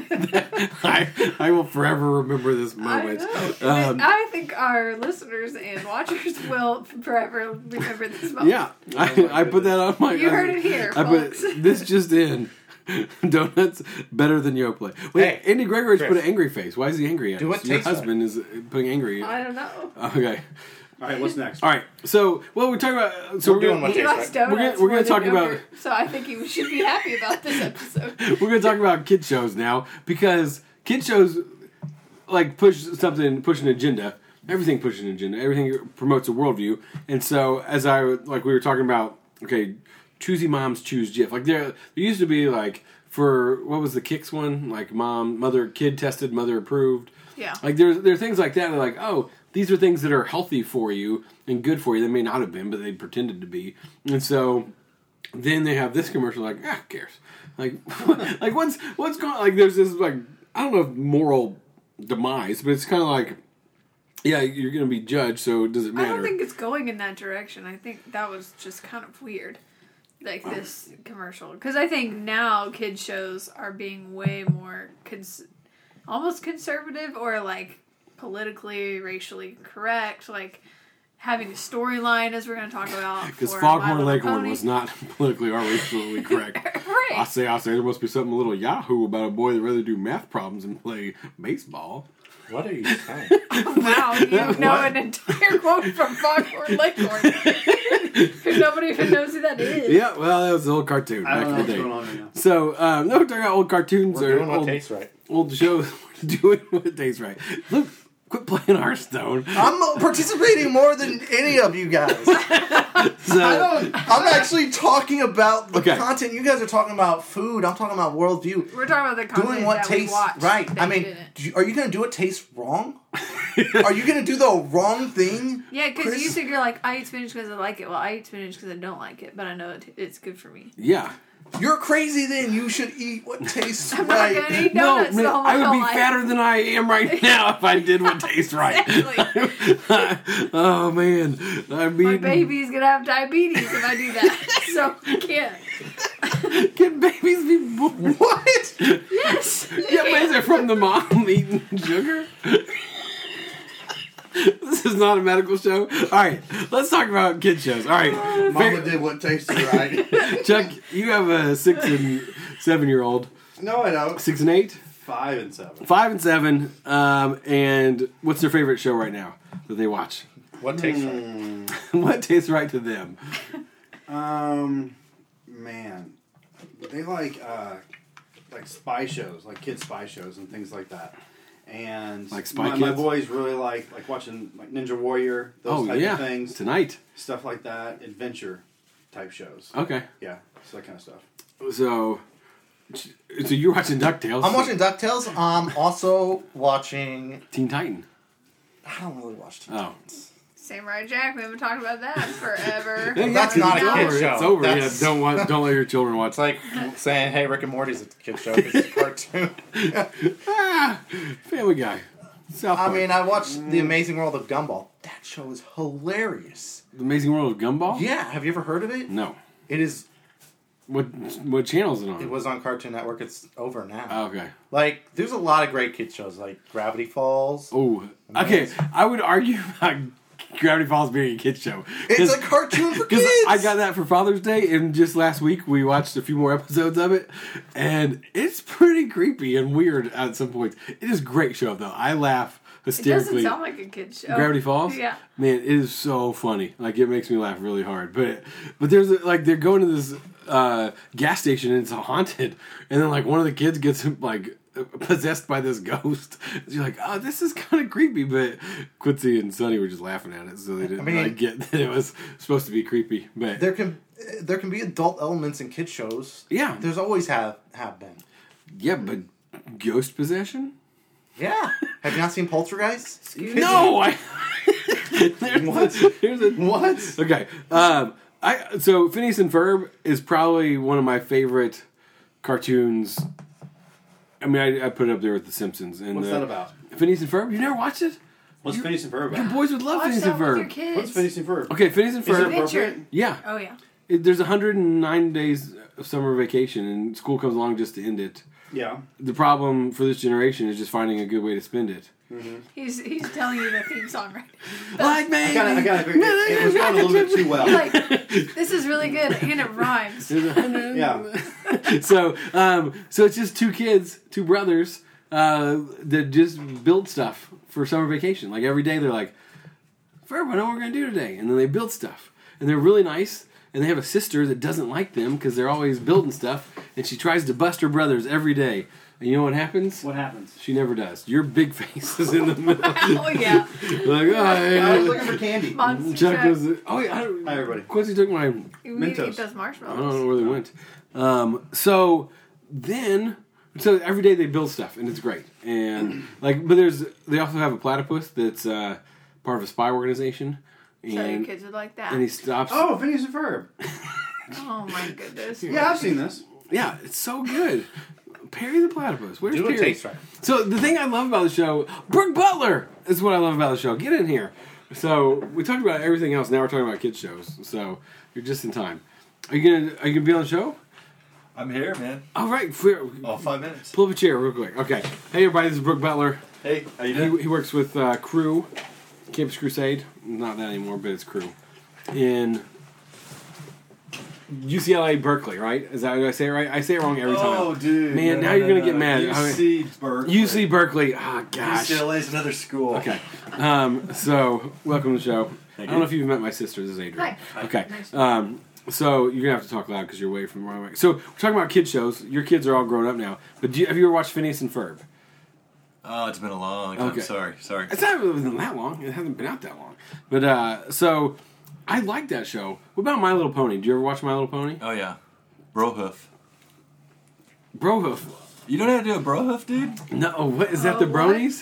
I, I will forever remember this I moment. know. Um, I think our listeners and watchers will forever remember this moment. yeah, I, I put that on my. You heard it here, I folks. put this just in. Donuts better than Yoplait. Wait, Hey, Andy Gregory's Chris. put an angry face. Why is he angry at Do us? what Your tastes right. husband is putting angry. I don't know. Okay. All right, what's next? All right. So, well, we're talking about. So We're we're, doing gonna, what He tastes likes right. donuts. We're gonna- we're more gonna than talk about- yogurt, So I think he should be happy about this episode. we're going to talk about kid shows now because kid shows like push something, push an agenda. Everything pushes an agenda. Everything promotes a worldview. And so, as I like, we were talking about, okay, choosy moms choose Jif. Like there, there used to be like for what was the Kicks one? Like mom, mother, kid tested, mother approved. Yeah. Like there's there are things like that. That are like, oh, these are things that are healthy for you and good for you. They may not have been, but they pretended to be. And so then they have this commercial like, ah, who cares? Like, like what's what's going? Like there's this like I don't know if moral demise, but it's kind of like, yeah, you're going to be judged, so does it I matter? don't think it's going in that direction. I think that was just kind of weird. Like this commercial. Because I think now kid shows are being way more cons- almost conservative or like politically, racially correct. Like having a storyline, as we're going to talk about. Because for My Foghorn Little Leghorn Pony. was not politically or racially correct. Right. I say, I say, there must be something a little Yahoo about a boy that rather do math problems and play baseball. What are you saying? Wow, you know an entire quote from Foghorn Leghorn. Nobody even knows who that is. Yeah, well, that was an old cartoon I back don't know in what's the day. going on right now. So, um, no, we're talking about old cartoons We're or doing what old, tastes right. old shows. We're doing what tastes right. Look, quit playing Hearthstone. I'm participating more than any of you guys. So, I don't. I'm actually talking about the Okay. content. You guys are talking about food. I'm talking about worldview. We're talking about the content Doing what that tastes we watched. right. that I you mean, didn't. do you, are you going to do what tastes wrong? Are you going to do the wrong thing? Yeah, because Chris? you think you're like, I eat spinach because I like it. Well, I eat spinach because I don't like it, but I know it, it's good for me. yeah. You're crazy. Then you should eat what tastes I'm right. not gonna eat No, donuts man, the whole I would be life. fatter than I am right now if I did what tastes right. Exactly. Oh, man. I mean, My baby's gonna have diabetes if I do that, so I can't. Can babies be born? What? Yes. Yeah, but is it from the mom eating sugar? This is not a medical show. All right, let's talk about kid shows. All right, Mama did what tasted right. Chuck, you have a six and seven year old. No, I don't. Six and eight, Five and seven. five and seven. Um, and what's their favorite show right now that they watch? What tastes right? What tastes right to them? Um, man, they like uh, like spy shows, like kid spy shows and things like that. And Like Spy my, my Kids? boys really like like watching like Ninja Warrior, those Oh type yeah, of things, tonight. stuff like that, adventure type shows. Okay, Yeah, so that kind of stuff. so so you're watching DuckTales. I'm watching DuckTales. I'm also watching. Teen Titan. I don't really watch Teen Oh. Titans. Samurai Jack. We haven't talked about that forever. Yeah, That's yeah, not it's a kid over. show. It's over. That's- Yeah, don't want, don't let your children watch. It's like saying, "Hey, Rick and Morty's a kid show because it's a cartoon." Ah, Family Guy. South I Park. mean, I watched The Amazing World of Gumball. That show is hilarious. The Amazing World of Gumball. Yeah, have you ever heard of it? No. It is. What what channel is it on? It was on Cartoon Network. It's over now. Oh, okay. Like, there's a lot of great kid shows, like Gravity Falls. Oh, okay. Amazing. I would argue about Gravity Falls being a kid show. It's a cartoon for Because kids. I got that for Father's Day, and just last week we watched a few more episodes of it, and it's pretty creepy and weird at some points. It is a great show, though. I laugh It doesn't hysterically. sound like a kid show. Gravity Falls. Yeah. Man, it is so funny. Like it makes me laugh really hard. But but there's a, like they're going to this uh, gas station and it's haunted, and then like one of the kids gets like possessed by this ghost. You're like, oh, this is kind of creepy. But Quincy and Sonny were just laughing at it, so they didn't I mean- like, get that it was supposed to be creepy. But There can there can be adult elements in kid shows. yeah, There's always have have been. yeah, but ghost possession. Yeah. Have you not seen Poltergeist? No, I. there's What? A, there's a What? Okay. Um, I so Phineas and Ferb is probably one of my favorite cartoons. I mean, I, I put it up there with The Simpsons. And What's the, that about? Phineas and Ferb. You never watched it? What's You- Phineas and Ferb Your about? boys would love Watch Phineas that and with your Ferb. kids. What's Phineas and Ferb? Okay, Phineas and Is it Ferb. appropriate? Adventure. Yeah, Oh yeah. it, there's one hundred nine days of summer vacation, and school comes along just to end it. Yeah. The problem for this generation is just finding a good way to spend it. He's he's telling you the theme song right. Like me. I kind of, I kind of agree. It, it was going a little bit too well. Like this is really good and it rhymes. Yeah. so um, so it's just two kids, two brothers uh, that just build stuff for summer vacation. Like every day they're like, Ferb, I know what we're gonna do today, and then they build stuff, and they're really nice. And they have a sister that doesn't like them because they're always building stuff, and she tries to bust her brothers every day. And you know what happens? What happens? She never does. Your big face is in the middle. Oh yeah. like, oh, I was hey. looking for candy. Monster Chuck Truck. was. Oh, yeah. I don't, Hi, everybody. Quincy took my. You need to Mentos. eat those I don't know marshmallows. where they went. Um, so then, so every day they build stuff, and it's great. And like, but there's they also have a platypus that's uh, part of a spy organization, So your and kids would like that. and he stops. Oh, Phineas and Ferb. Oh my goodness. Yeah, I've seen this. Yeah, it's so good. Perry the platypus. Where's Do what Perry? tastes right. So the thing I love about the show, Brooke Butler is what I love about the show. Get in here. So we talked about everything else. Now we're talking about kids shows. So you're just in time. Are you gonna Are you gonna be on the show? I'm here, man. All right. Fair. Oh, five minutes. Pull up a chair real quick. Okay. Hey everybody, this is Brooke Butler. Hey, how you doing? He, he works with uh, Crew, Campus Crusade. Not that anymore, but it's Crew. In U C L A Berkeley, right? Is that what I say it right? I say it wrong every time. Oh, dude. Man, no, now no, you're gonna no, get no. mad. U I mean- C Berkeley. U C Berkeley. Ah, gosh. U C L A is another school. Okay. Um, so, welcome to the show. Thank I don't know you. if you've met my sister. This is Adrian. Hi. Okay. Nice. Um, so, you're going to have to talk loud because you're away from the mic. So, we're talking about kid shows. Your kids are all grown up now. But do you, have you ever watched Phineas and Ferb? Oh, it's been a long time. Okay. Sorry, sorry. It's not really been that long. It hasn't been out that long. But, uh, so, I like that show. What about My Little Pony? Do you ever watch My Little Pony? Oh, yeah. Brohoof. Brohoof. You don't know how to do a brohoof, dude? No, what? Is that Oh, the what? bronies?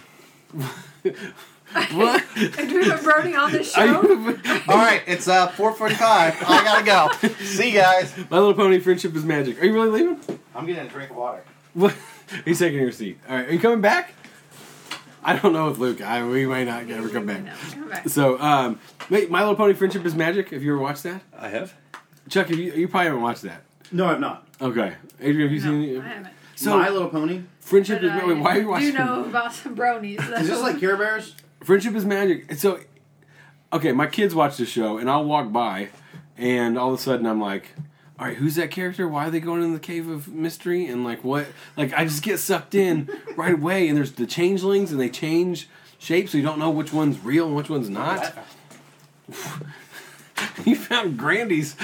What? And do we have Brody on this Are show? you, All right, it's uh four forty-five. I gotta go. See you guys. My Little Pony, Friendship is Magic. Are you really leaving? I'm getting a drink of water. What? He's taking your seat. All right, are you coming back? I don't know with Luke. I, we might not ever come back. No, come back. So, um, wait, My Little Pony, Friendship is Magic. Have you ever watched that? I have. Chuck, have you, you probably haven't watched that. No, I've not. Okay, Adrian, have you No, seen? I haven't. So My Little Pony. friendship But is. I Wait, why are you watching? do know about some bronies. Is this like Care Bears? Friendship is magic. And so, okay, my kids watch the show, and I'll walk by, and all of a sudden I'm like, all right, who's that character? Why are they going in the cave of mystery? And like, what? Like, I just get sucked in right away, and there's the changelings, and they change shape, so you don't know which one's real and which one's not. You found Grandy's.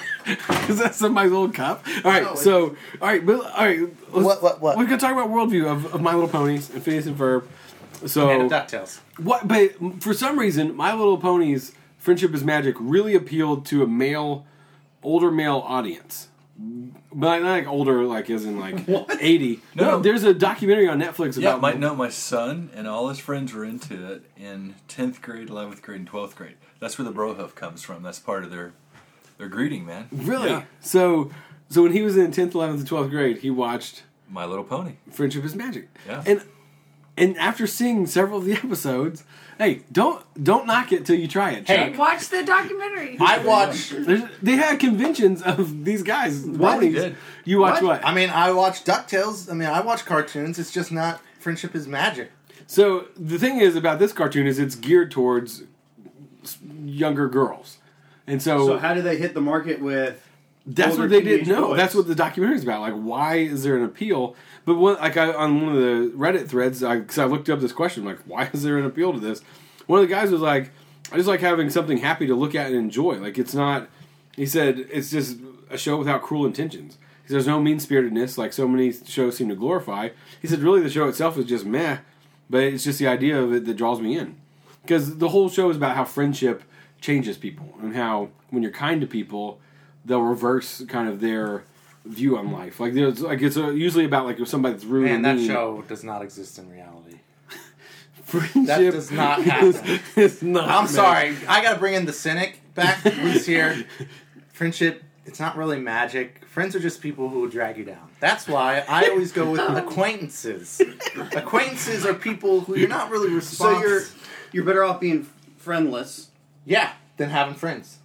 Is that somebody's old cup? All right, No, so, all right, but, all right. let's- What, what, what? We're going to talk about worldview of, of My Little Ponies and Phineas and Ferb. So, And DuckTales. what? But for some reason, My Little Ponies, Friendship is Magic, really appealed to a male, older male audience. But not like older, like as in like eighty. No, No. there's a documentary on Netflix Yeah, about. my, no, my son and all his friends were into it in tenth grade, eleventh grade, and twelfth grade. That's where the brohoof comes from. That's part of their their greeting, man. Really? Yeah. So, so when he was in tenth, eleventh, and twelfth grade, he watched My Little Pony. Friendship is Magic. Yeah. And and after seeing several of the episodes, hey, don't don't knock it till you try it. Hey, Chuck. Watch the documentary. I watch. There's, they had conventions of these guys. What? ponies. They did. You watch What? what? I mean, I watch DuckTales. I mean, I watch cartoons. It's just not Friendship is Magic. So the thing is about this cartoon is it's geared towards s- younger girls, and so, So how do they hit the market with? that's older what they didn't teenage know. boys? That's what the documentary is about. Like, why is there an appeal? But one, like I, on one of the Reddit threads, because I, I looked up this question, like, why is there an appeal to this? One of the guys was like, I just like having something happy to look at and enjoy. Like, it's not. He said it's just a show without cruel intentions. He said, there's no mean spiritedness like so many shows seem to glorify. He said, really, the show itself is just meh, but it's just the idea of it that draws me in. Because the whole show is about how friendship changes people and how when you're kind to people, they'll reverse kind of their view on life. Like there's like it's uh usually about like if somebody that's rude. Man, and that mean. show does not exist in reality. Friendship That does not happen. It's not. I'm man. sorry. I got to bring in the cynic back. Who's here? Friendship. It's not really magic. Friends are just people who will drag you down. That's why I always go with acquaintances. Acquaintances are people who you're not really So responsible. you're you're better off being friendless. Yeah, than having friends.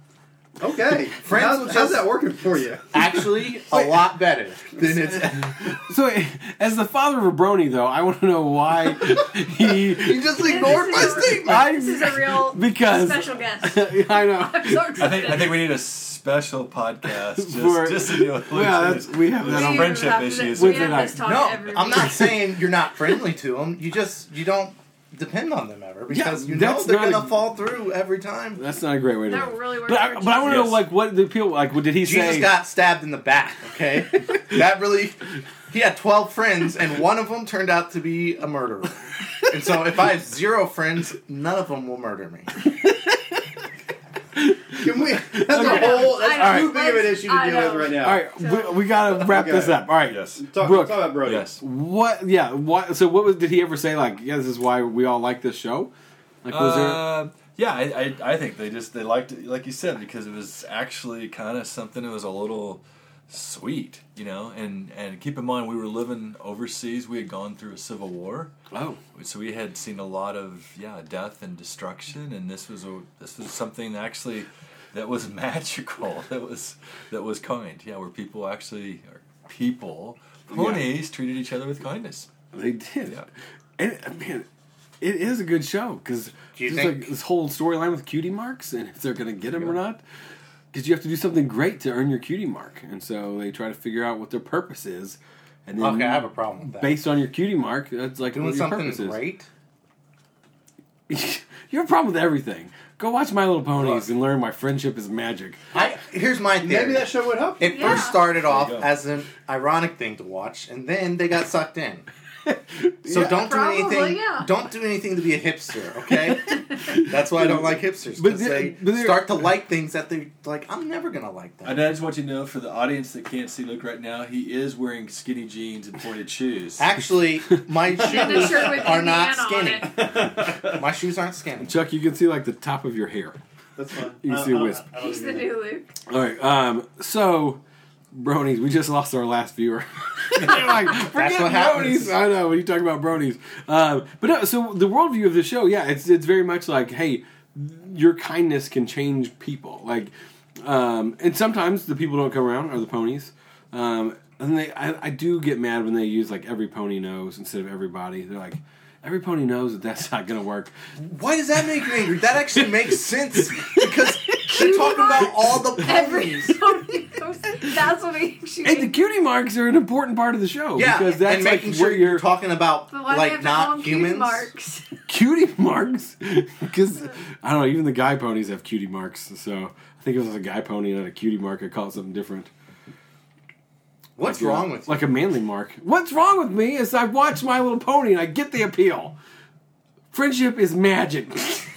Okay, Friends How's, will how's just- that working for you? Actually, a lot better than it's. So, as the father of a brony, though, I want to know why he. You just This ignored is my a- statement. I, This is a real because special guest. I know. I'm so I excited. think I think we need a special podcast just, For- just to deal with Well, that's we have that Those on. We friendship have issues. To, we Wednesday have night. this talk No, every I'm week. not saying you're not friendly to them. You just you don't depend on them ever because Yeah, you know that's they're not gonna a- fall through every time. That's not a great way to. That do it. really works But I, for but I want to know, Yes. like, what the appeal? Like, what did he Jesus say? got stabbed in the back. Okay, that really. He had twelve friends, and one of them turned out to be a murderer. And so, if I have zero friends, none of them will murder me. Can we? That's I a know, whole. That's I know. too big of an issue to I deal with know. right now. All right, we, we gotta wrap Okay. this up. All right, Yes. Talk, Brooke. talk about Brody. Yes. What? Yeah. What? So, what was? Did he ever say like, yeah, this is why we all like this show? Like, was there? Uh, yeah, I, I I think they just they liked it, like you said, because it was actually kind of something that was a little sweet, you know. And and keep in mind, we were living overseas. We had gone through a civil war, Oh, so we had seen a lot of yeah death and destruction. And this was a this was something actually that was magical. That was that was kind. Yeah, where people actually or people ponies treated each other with kindness. they did. Yeah. And man, it is a good show because Do you there's think- like this whole storyline with cutie marks and if they're gonna get them or not. Because you have to do something great to earn your cutie mark, and so they try to figure out what their purpose is, and then Okay, I have a problem with that. based on your cutie mark, that's like Doing what your something purpose is. great. You have a problem with everything. Go watch My Little Ponies Look. and learn why friendship is magic. I here's my theory. Maybe that show would help. It Yeah. first started off you go. as an ironic thing to watch, and then they got sucked in. So Yeah. don't do Probably, anything. yeah. Don't do anything to be a hipster, okay? That's why I don't like hipsters. But Because they- they but they're- start to like things that they like. I'm never gonna like that. And I just want you to know, for the audience that can't see Luke right now, he is wearing skinny jeans and pointed shoes. Actually, my And the shoes shirt with are not Indiana on skinny. it. My shoes aren't skinny. Chuck, you can see like the top of your hair. That's fine. You can I- see a I- wisp. I don't He's the even- new Luke. All right, um, so bronies, we just lost our last viewer. like, forget what bronies. happens. I know when you talk about bronies, um, but no. So the worldview of the show, yeah, it's it's very much like, hey, your kindness can change people. Like, Um, and sometimes the people who don't come around are the ponies. Um, and they, I, I do get mad when they use like every pony knows instead of everybody. They're like, every pony knows that that's not going to work. Why does that make you angry? That actually makes sense because they're talking about all the Every ponies. pony knows. That's what makes you. And the cutie marks are an important part of the show. Yeah, because that's and like making sure what you're you're talking about But why do they like have to call not them cutie humans. marks? cutie marks. Because, I don't know, even the guy ponies have cutie marks. So I think if it was a guy pony and had a cutie mark, I'd call it something different. What's Like, uh, wrong with you? Like a manly mark. What's wrong with me is I watch My Little Pony and I get the appeal. Friendship is magic.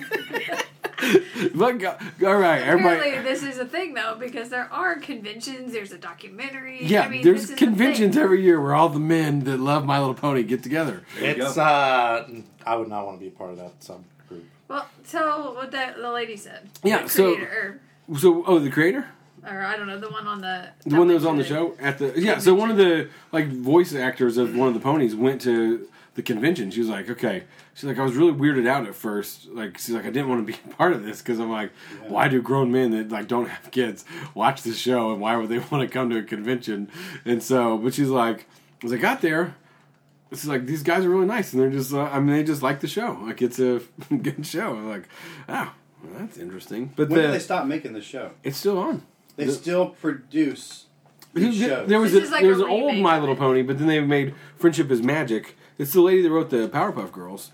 Look, all right, everybody. Apparently, this is a thing though because there are conventions. There's a documentary. Yeah, I mean, there's this is a conventions thing. every year where all the men that love My Little Pony get together. There you It's go. uh, I would not want to be a part of that subgroup. Well, tell what that the lady said. Yeah, The so- creator, So, oh, the creator, or, or I don't know, the one on the the one that was on the television. show at the yeah. So one of the like voice actors of one of the ponies went to the convention. She was like, okay. She's like, I was really weirded out at first. Like, she's like, I didn't want to be a part of this because I'm like, why do grown men that like don't have kids watch the show and why would they want to come to a convention? And so, but she's like, as I got there, it's like these guys are really nice and they're just, uh, I mean, they just like the show. Like, it's a good show. I'm like, oh, well, that's interesting. But When the, did they stop making the show? it's still on. They The- still produce these shows. There was This a, is like there a was an old remake My of Little it. Pony, but then they made Friendship is Magic. It's the lady that wrote the Powerpuff Girls.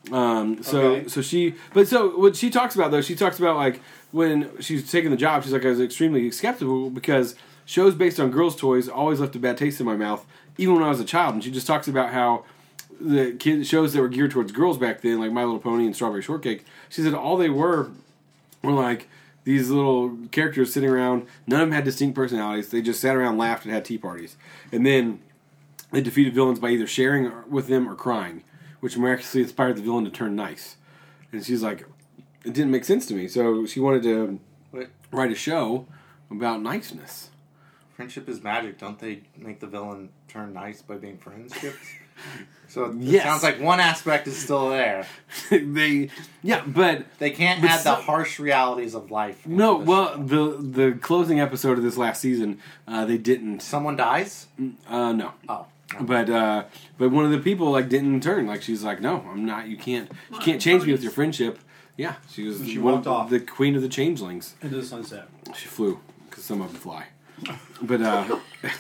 Um, so Okay. so she, but so what she talks about though, she talks about like when she's taking the job, she's like, I was extremely skeptical because shows based on girls' toys always left a bad taste in my mouth, even when I was a child. And she just talks about how the kid shows that were geared towards girls back then, like My Little Pony and Strawberry Shortcake. She said all they were were like these little characters sitting around. None of them had distinct personalities. They just sat around, laughed, and had tea parties. And then they defeated villains by either sharing with them or crying, which miraculously inspired the villain to turn nice. And she's like, it didn't make sense to me. So she wanted to Wait, write a show about niceness. friendship is magic. Don't they make the villain turn nice by being friendships? So it Yes. sounds like one aspect is still there. they, yeah, but They can't But add so- the harsh realities of life. into no. the Well, show. the the closing episode of this last season, uh, they didn't. someone dies. Uh, no. Oh, But uh, but one of the people like didn't turn. Like she's like, no, I'm not. You can't. You can't change me with your friendship. Yeah, she was She one walked of off. the queen of the changelings. into the sunset. She flew because some of them fly. But uh,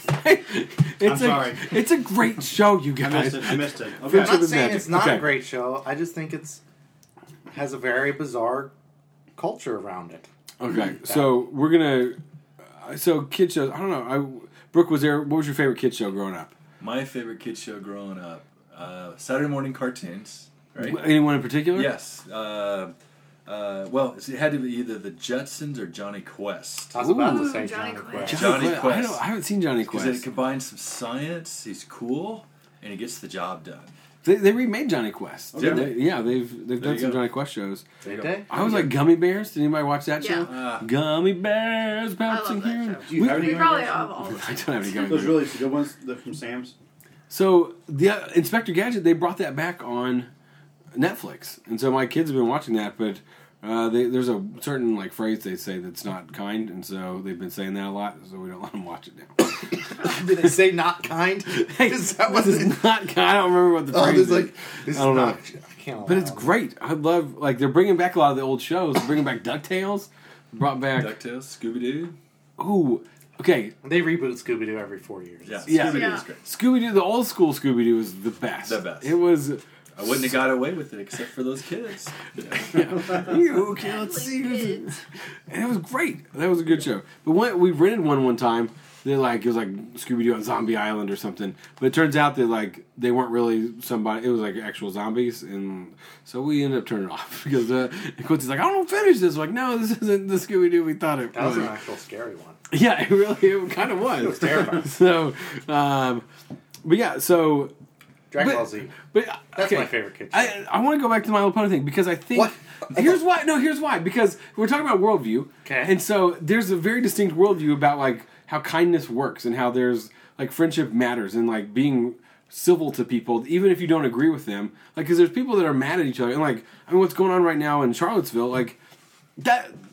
it's I'm a, sorry. It's a great show, you I guys. missed it. I missed it. Okay. I'm Friendship not is saying magic. it's not Okay. a great show. I just think it's has a very bizarre culture around it. Okay, so we're gonna. Uh, so kid shows. I don't know. I, Brooke, was there? What was your favorite kid show growing up? My favorite kid show growing up, uh, Saturday morning cartoons, right? Anyone in particular? Yes. Uh, uh, well, it had to be either the Jetsons or Johnny Quest. I was about to Ooh, say Johnny Johnny Quest. Quest. Johnny, Johnny Quest. I, Quest. don't, I haven't seen Johnny Because Quest. it combines some science, he's cool, and he gets the job done. They, they remade Johnny Quest. Did They- yeah, they've they've There done you some go. Johnny Quest shows. Did they? I was like Gummy Bears. Did anybody watch that Yeah. show? Ah. Gummy Bears bouncing I love that here. show. Do you We- have any We Gummy probably Bears? have all of I them. don't have any Gummy Those Bears. really good ones the, from Sam's. So the uh, Inspector Gadget, they brought that back on Netflix, and so my kids have been watching that. But uh, they, there's a certain like phrase they say that's not kind, and so they've been saying that a lot. So we don't let them watch it now. Did they say not kind? Hey, Is that what this it- is not kind. I don't remember what the Oh, phrase this is. like this I don't is know. not. I can't. But it's allow it. great. I love like they're bringing back a lot of the old shows. They're bringing back DuckTales. Brought back. DuckTales, Scooby Doo. Ooh, okay. They reboot Scooby Doo every four years. Yeah, Yeah. Scooby Doo Yeah. is great. Scooby Doo, the old school Scooby Doo was the best. The best. It was. I wouldn't have got away with it except for those kids. You killed Like Caesar. kids. And it was great. That was a good show. But when, we rented one one time. They like it was like Scooby Doo on Zombie Island or something. But it turns out that like they weren't really somebody. It was like actual zombies, and so we ended up turning it off because uh, and Quincy's like, I don't want to finish this. We're like, no, this isn't the Scooby Doo we thought it That was was. an actual scary one. Yeah, it really, it kind of was. It was terrifying. So, um, but yeah, so Dragon But- Ball Z. but That's okay. my favorite kid show. I I want to go back to the My Little Pony thing because I think What? here's why. No, here's why. Because we're talking about worldview, Okay. and so there's a very distinct worldview about like how kindness works and how there's like friendship matters and like being civil to people even if you don't agree with them. Like, because there's people that are mad at each other and like I mean, what's going on right now in Charlottesville, like that.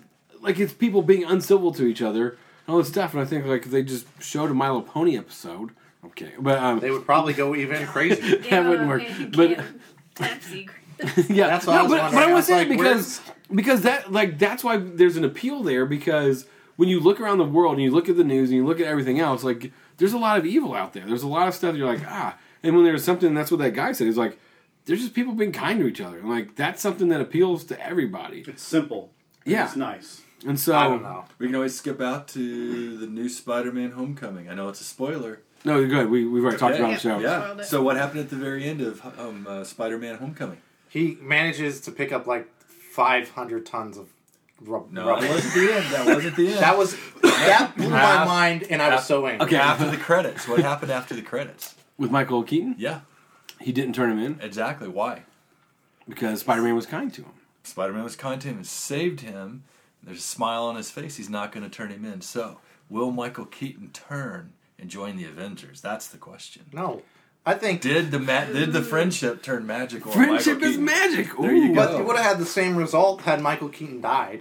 like it's people being uncivil to each other and all this stuff. And I think like if they just showed a My Little Pony episode. Okay, but um, They would probably go even crazy. that wouldn't work. and But Pepsi. yeah, That's what I was but, wondering. but I I was was saying like, because because that like that's why there's an appeal there, because when you look around the world and you look at the news and you look at everything else, like there's a lot of evil out there. There's a lot of stuff that you're like, ah. And when there's something, that's what that guy said. He's like, there's just people being kind to each other. And like that's something that appeals to everybody. It's simple. Yeah. It's nice. And so I don't know. We can always skip out to the new Spider-Man Homecoming. I know it's a spoiler. no, good. We we've already talked Okay. about the show. Yeah. Spoiled it. So what happened at the very end of um, uh, Spider-Man Homecoming? He manages to pick up like five hundred tons of rub- No, rubber. that wasn't the end. That wasn't the end. That was that blew my Half- mind, and I was so angry. Okay. After the credits. What happened after the credits? With Michael Keaton, Yeah, he didn't turn him in exactly. Why? because Spider-Man was kind to him. Spider-Man was kind to him and saved him. There's a smile on his face. He's not going to turn him in. So, will Michael Keaton turn and join the Avengers? That's the question. No, I think. Did the ma- did the friendship turn magical? on Friendship Michael is Keaton? magic. There you Ooh. go. But you would have had the same result had Michael Keaton died.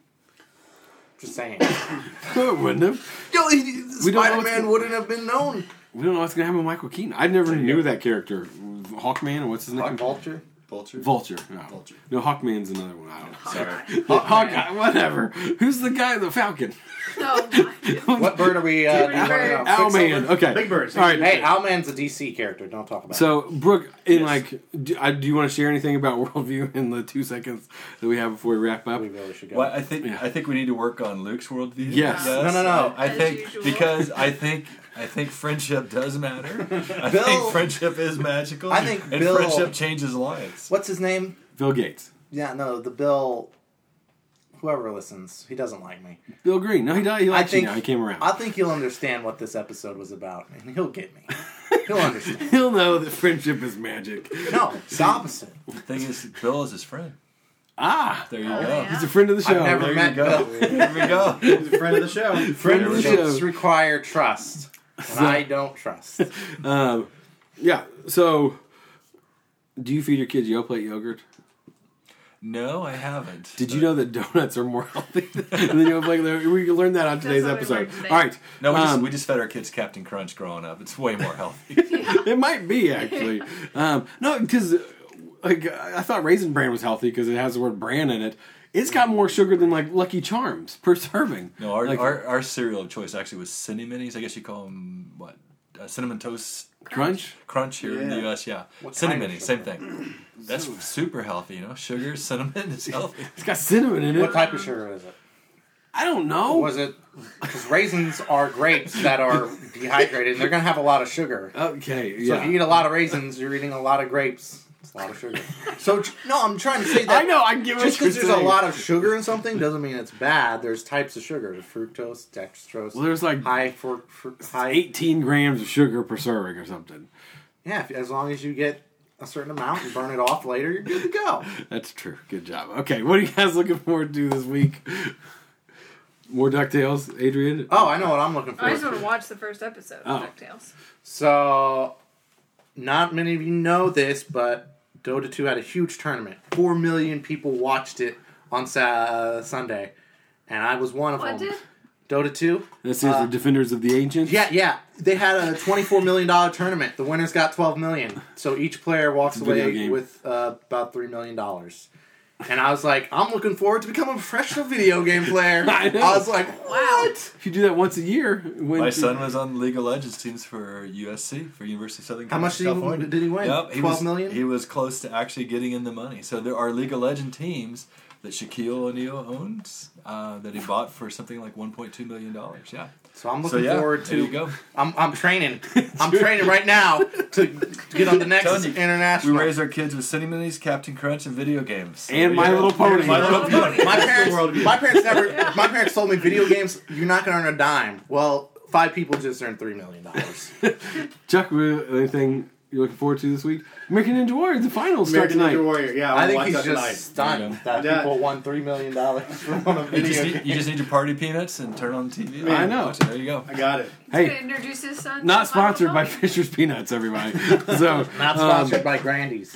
Just saying. No, it wouldn't have. Yo, he, We don't know what's Spider-Man gonna- wouldn't have been known. We don't know what's gonna happen with Michael Keaton. I never knew that character. Hawkman, or what's his name? Hawk Vulture. Vulture. Vulture. No. Vulture. No, Hawkman's another one. I don't know. Sorry. Hawkeye, whatever. Who's the guy, the Falcon? Oh my. What bird are we? Uh, Big Bird. Owlman. Okay. Big Bird. All right. Hey, Owlman's a D C character. Don't talk about So, Brooke, in Yes. like, do, I, do you want to share anything about worldview in the two seconds that we have before we wrap it. up? We really should go. Well, I think Yeah. I think we need to work on Luke's worldview. Yes. No, no, no. I, I As think usual. because I think I think friendship does matter. I Bill- think friendship is magical. I think and Bill- friendship changes lives. What's his name? Bill Gates. Yeah, no, the Bill. Whoever listens, he doesn't like me. Bill Green. No, he, he likes think- you now. He came around. I think he'll understand what this episode was about, and he'll get me. He'll understand. He'll know that friendship is magic. No, it's the opposite. The thing is, Bill is his friend. Ah! There you Oh, go. yeah. He's a friend of the show. I've never There met you go. Bill. There we go. He's a friend of the show. Friend of the Friendships show. require trust, and I don't trust. Um, yeah, so, do you feed your kids Yoplait yogurt? No, I haven't. Did you know that donuts are more healthy than Yoplait? We learned that on today's what we episode. learned today. All right. No, we just um, we just fed our kids Captain Crunch growing up. It's way more healthy. It might be, actually. um, no, because like, I thought Raisin Bran was healthy because it has the word bran in it. It's got more sugar than like Lucky Charms per serving. No, our Like, our, our cereal of choice actually was Cinni-Minis. I guess you call them what? Uh, cinnamon toast Crunch? crunch here in the Yeah. U S. Yeah, What kind of Cinni-Minis, same thing. That's super healthy. You know, sugar, cinnamon is healthy. It's got cinnamon in it. What type of sugar is it? I don't know. Was it because raisins are grapes that are dehydrated, and they're going to have a lot of sugar. Okay, So yeah. if you eat a lot of raisins, you're eating a lot of grapes. It's a lot of sugar. So tr- no, I'm trying to say that I know, I get what just you're because there's a saying. lot of sugar in something doesn't mean it's bad. There's types of sugar: there's fructose, dextrose, Well, there's like high for, for high. eighteen grams of sugar per serving or something. Yeah, if, as long as you get a certain amount and burn it off later, you're good to go. That's true. Good job. Okay, what are you guys looking forward to this week? More DuckTales, Adrian? Oh, I know what I'm looking for. I just want to watch the first episode of Oh. DuckTales. So, not many of you know this, but Dota two had a huge tournament. Four million people watched it on sa- Sunday, and I was one of What them. did? Dota two. This is Uh, the Defenders of the Ancients? Yeah, yeah. They had a twenty-four million dollars tournament. The winners got twelve million dollars. So each player walks It's a video away game. with uh, about three million dollars. And I was like, I'm looking forward to becoming a professional video game player. I know. was like, Wow. what? If you do that once a year... When My son was on League of Legends teams for U S C, for University of Southern How much did he, California. did he win? Yep, he twelve was, million? He was close to actually getting in the money. So there are League of Legends teams that Shaquille O'Neal owns uh, that he bought for something like one point two million dollars. Yeah. So I'm So looking yeah, forward there you to. go. I'm I'm training. I'm training right now to, to get on the next Telling you, international. We raise our kids with Cinni-Minis, Captain Crunch, and video games. So And there My you go. Little Pony. My Little Pony. my That's the parents, worldview. my parents never. My parents told me video games. You're not going to earn a dime. Well, five people just earned three million dollars. Chuck, anything you're looking forward to this week? American Ninja Warrior, the finals start American tonight. Ninja Warrior. Yeah, I I'll think watch he's that just tonight. stunned that Yeah. people won three million dollars on a You video just, game. need, you just need your party peanuts and turn on the T V. I know. Watch it. There you go. I got it. Hey. Hey, Introduce his son. not to My Little sponsored by Pony. Fisher's Peanuts, everybody. So, Not um, sponsored by Grandy's. Right.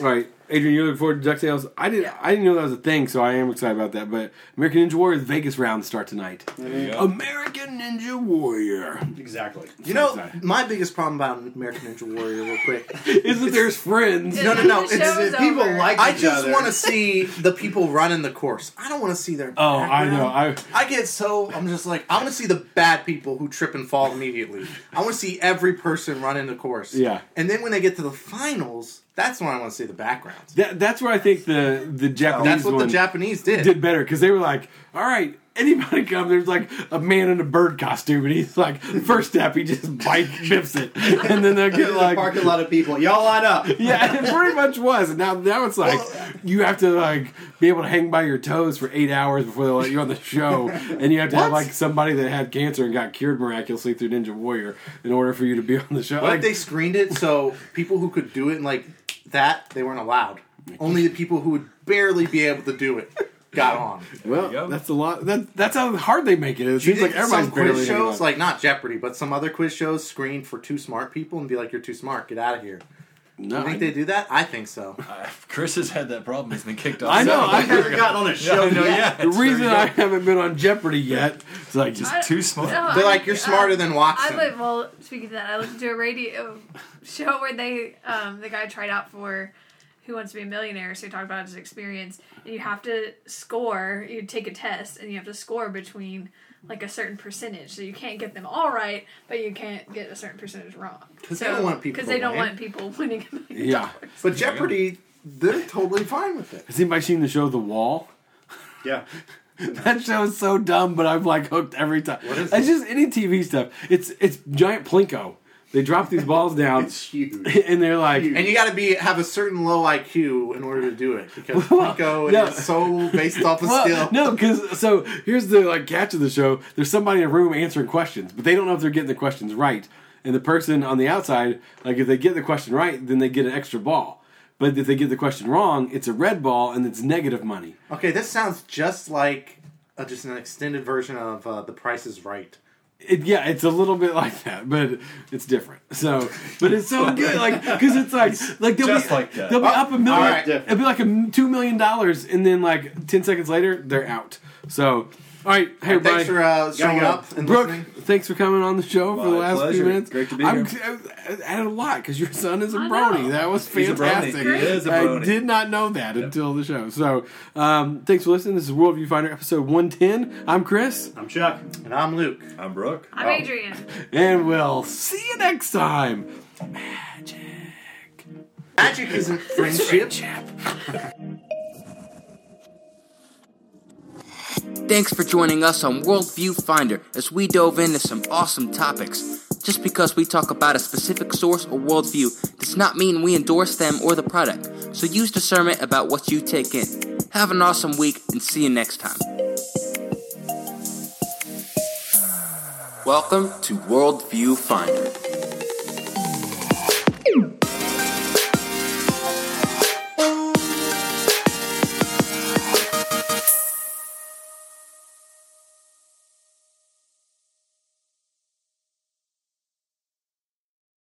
Adrian, you're looking forward to DuckTales. I didn't. I didn't know that was a thing, so I am excited about that. But American Ninja Warrior's Vegas rounds start tonight. There you go. American Ninja Warrior. Exactly. You know, excited. my biggest problem about American Ninja Warrior, real quick, Is that there's friends? No, no, no, The it's- show's that people over. like I each just other. want to see the people running the course. I don't want to see their. Oh, I background. know. I I get so I'm just like I want to see the bad people who trip and fall immediately. I want to see every person running the course. Yeah. And then when they get to the finals, that's when I want to see the backgrounds. that, that's where I think the the Japanese That's what one the Japanese did. did better because they were like, all right. Anybody come? There's like a man in a bird costume, and he's like, first step, he just bite bips it, and then they'll get There's a like, parking lot of people. Y'all line up. yeah, it pretty much was. And now, now it's like you have to like be able to hang by your toes for eight hours before they let you on the show, and you have to have What? like somebody that had cancer and got cured miraculously through Ninja Warrior in order for you to be on the show. What Like, if they screened it so people who could do it like that, they weren't allowed? Only the people who would barely be able to do it got on. well, go. that's a lot. That, that's how hard they make it. It You seems like think everybody's some barely quiz hanging shows, on. like not Jeopardy, but some other quiz shows screen for too smart people and be like, "You're too smart, get out of here." No, You think I- they do that? I think so. Uh, Chris has had that problem. He's been kicked off. I know, several I years haven't ago. gotten on a show Yeah, I know, yet. yeah. the It's reason very I good. haven't been on Jeopardy yet is like just Just too smart. No, They're I- like, "You're smarter than I Watson." li- well, speaking of that, I listened to a radio show where they, um, the guy tried out for Who Wants to Be a Millionaire, so he talked about his experience, and you have to score, you take a test, and you have to score between, like, a certain percentage, so you can't get them all right, but you can't get a certain percentage wrong. 'Cause they So- don't want people 'cause to they don't win. want people winning a million yeah. dollars. But Jeopardy, they're totally fine with it. Has anybody seen the show The Wall? Yeah. That show is so dumb, but I'm like hooked every time. What is it's it? just any T V stuff. It's it's giant plinko. They drop these balls down, It's huge. and they're like, Huge. And you got to be have a certain low I Q in order to do it because Well, Plinko no. is so based off of well, skill. no, because so here's the like catch of the show. There's somebody in a room answering questions, but they don't know if they're getting the questions right. And the person on the outside, like if they get the question right, then they get an extra ball. But if they get the question wrong, it's a red ball and it's negative money. Okay, this sounds just like uh, just an extended version of uh, The Price is Right. It, yeah, it's a little bit like that, but it's different. So, but it's so good, like because it's like like they'll Just be like that. they'll be up a million. all right. It'll be like a m- two million dollars, and then like ten seconds later, they're out. So, all right, hey everybody, Thanks for uh, showing go. up and Brooke, listening. thanks for coming on the show for the My last few pleasure. minutes. Great to be I'm, here. I added a lot because your son is a I brony. know. That was He's a brony. fantastic. He is a I brony. did not know that until the show. So, um, thanks for listening. This is World Viewfinder episode one ten. I'm Chris, I'm Chuck. And I'm Luke. I'm Brooke. I'm Adrian. and we'll see you next time. Magic. Magic isn't friendship. Thanks for joining us on Worldview Finder as we dove into some awesome topics. Just because we talk about a specific source or worldview does not mean we endorse them or the product, so use discernment about what you take in. Have an awesome week and see you next time. Welcome to Worldview Finder.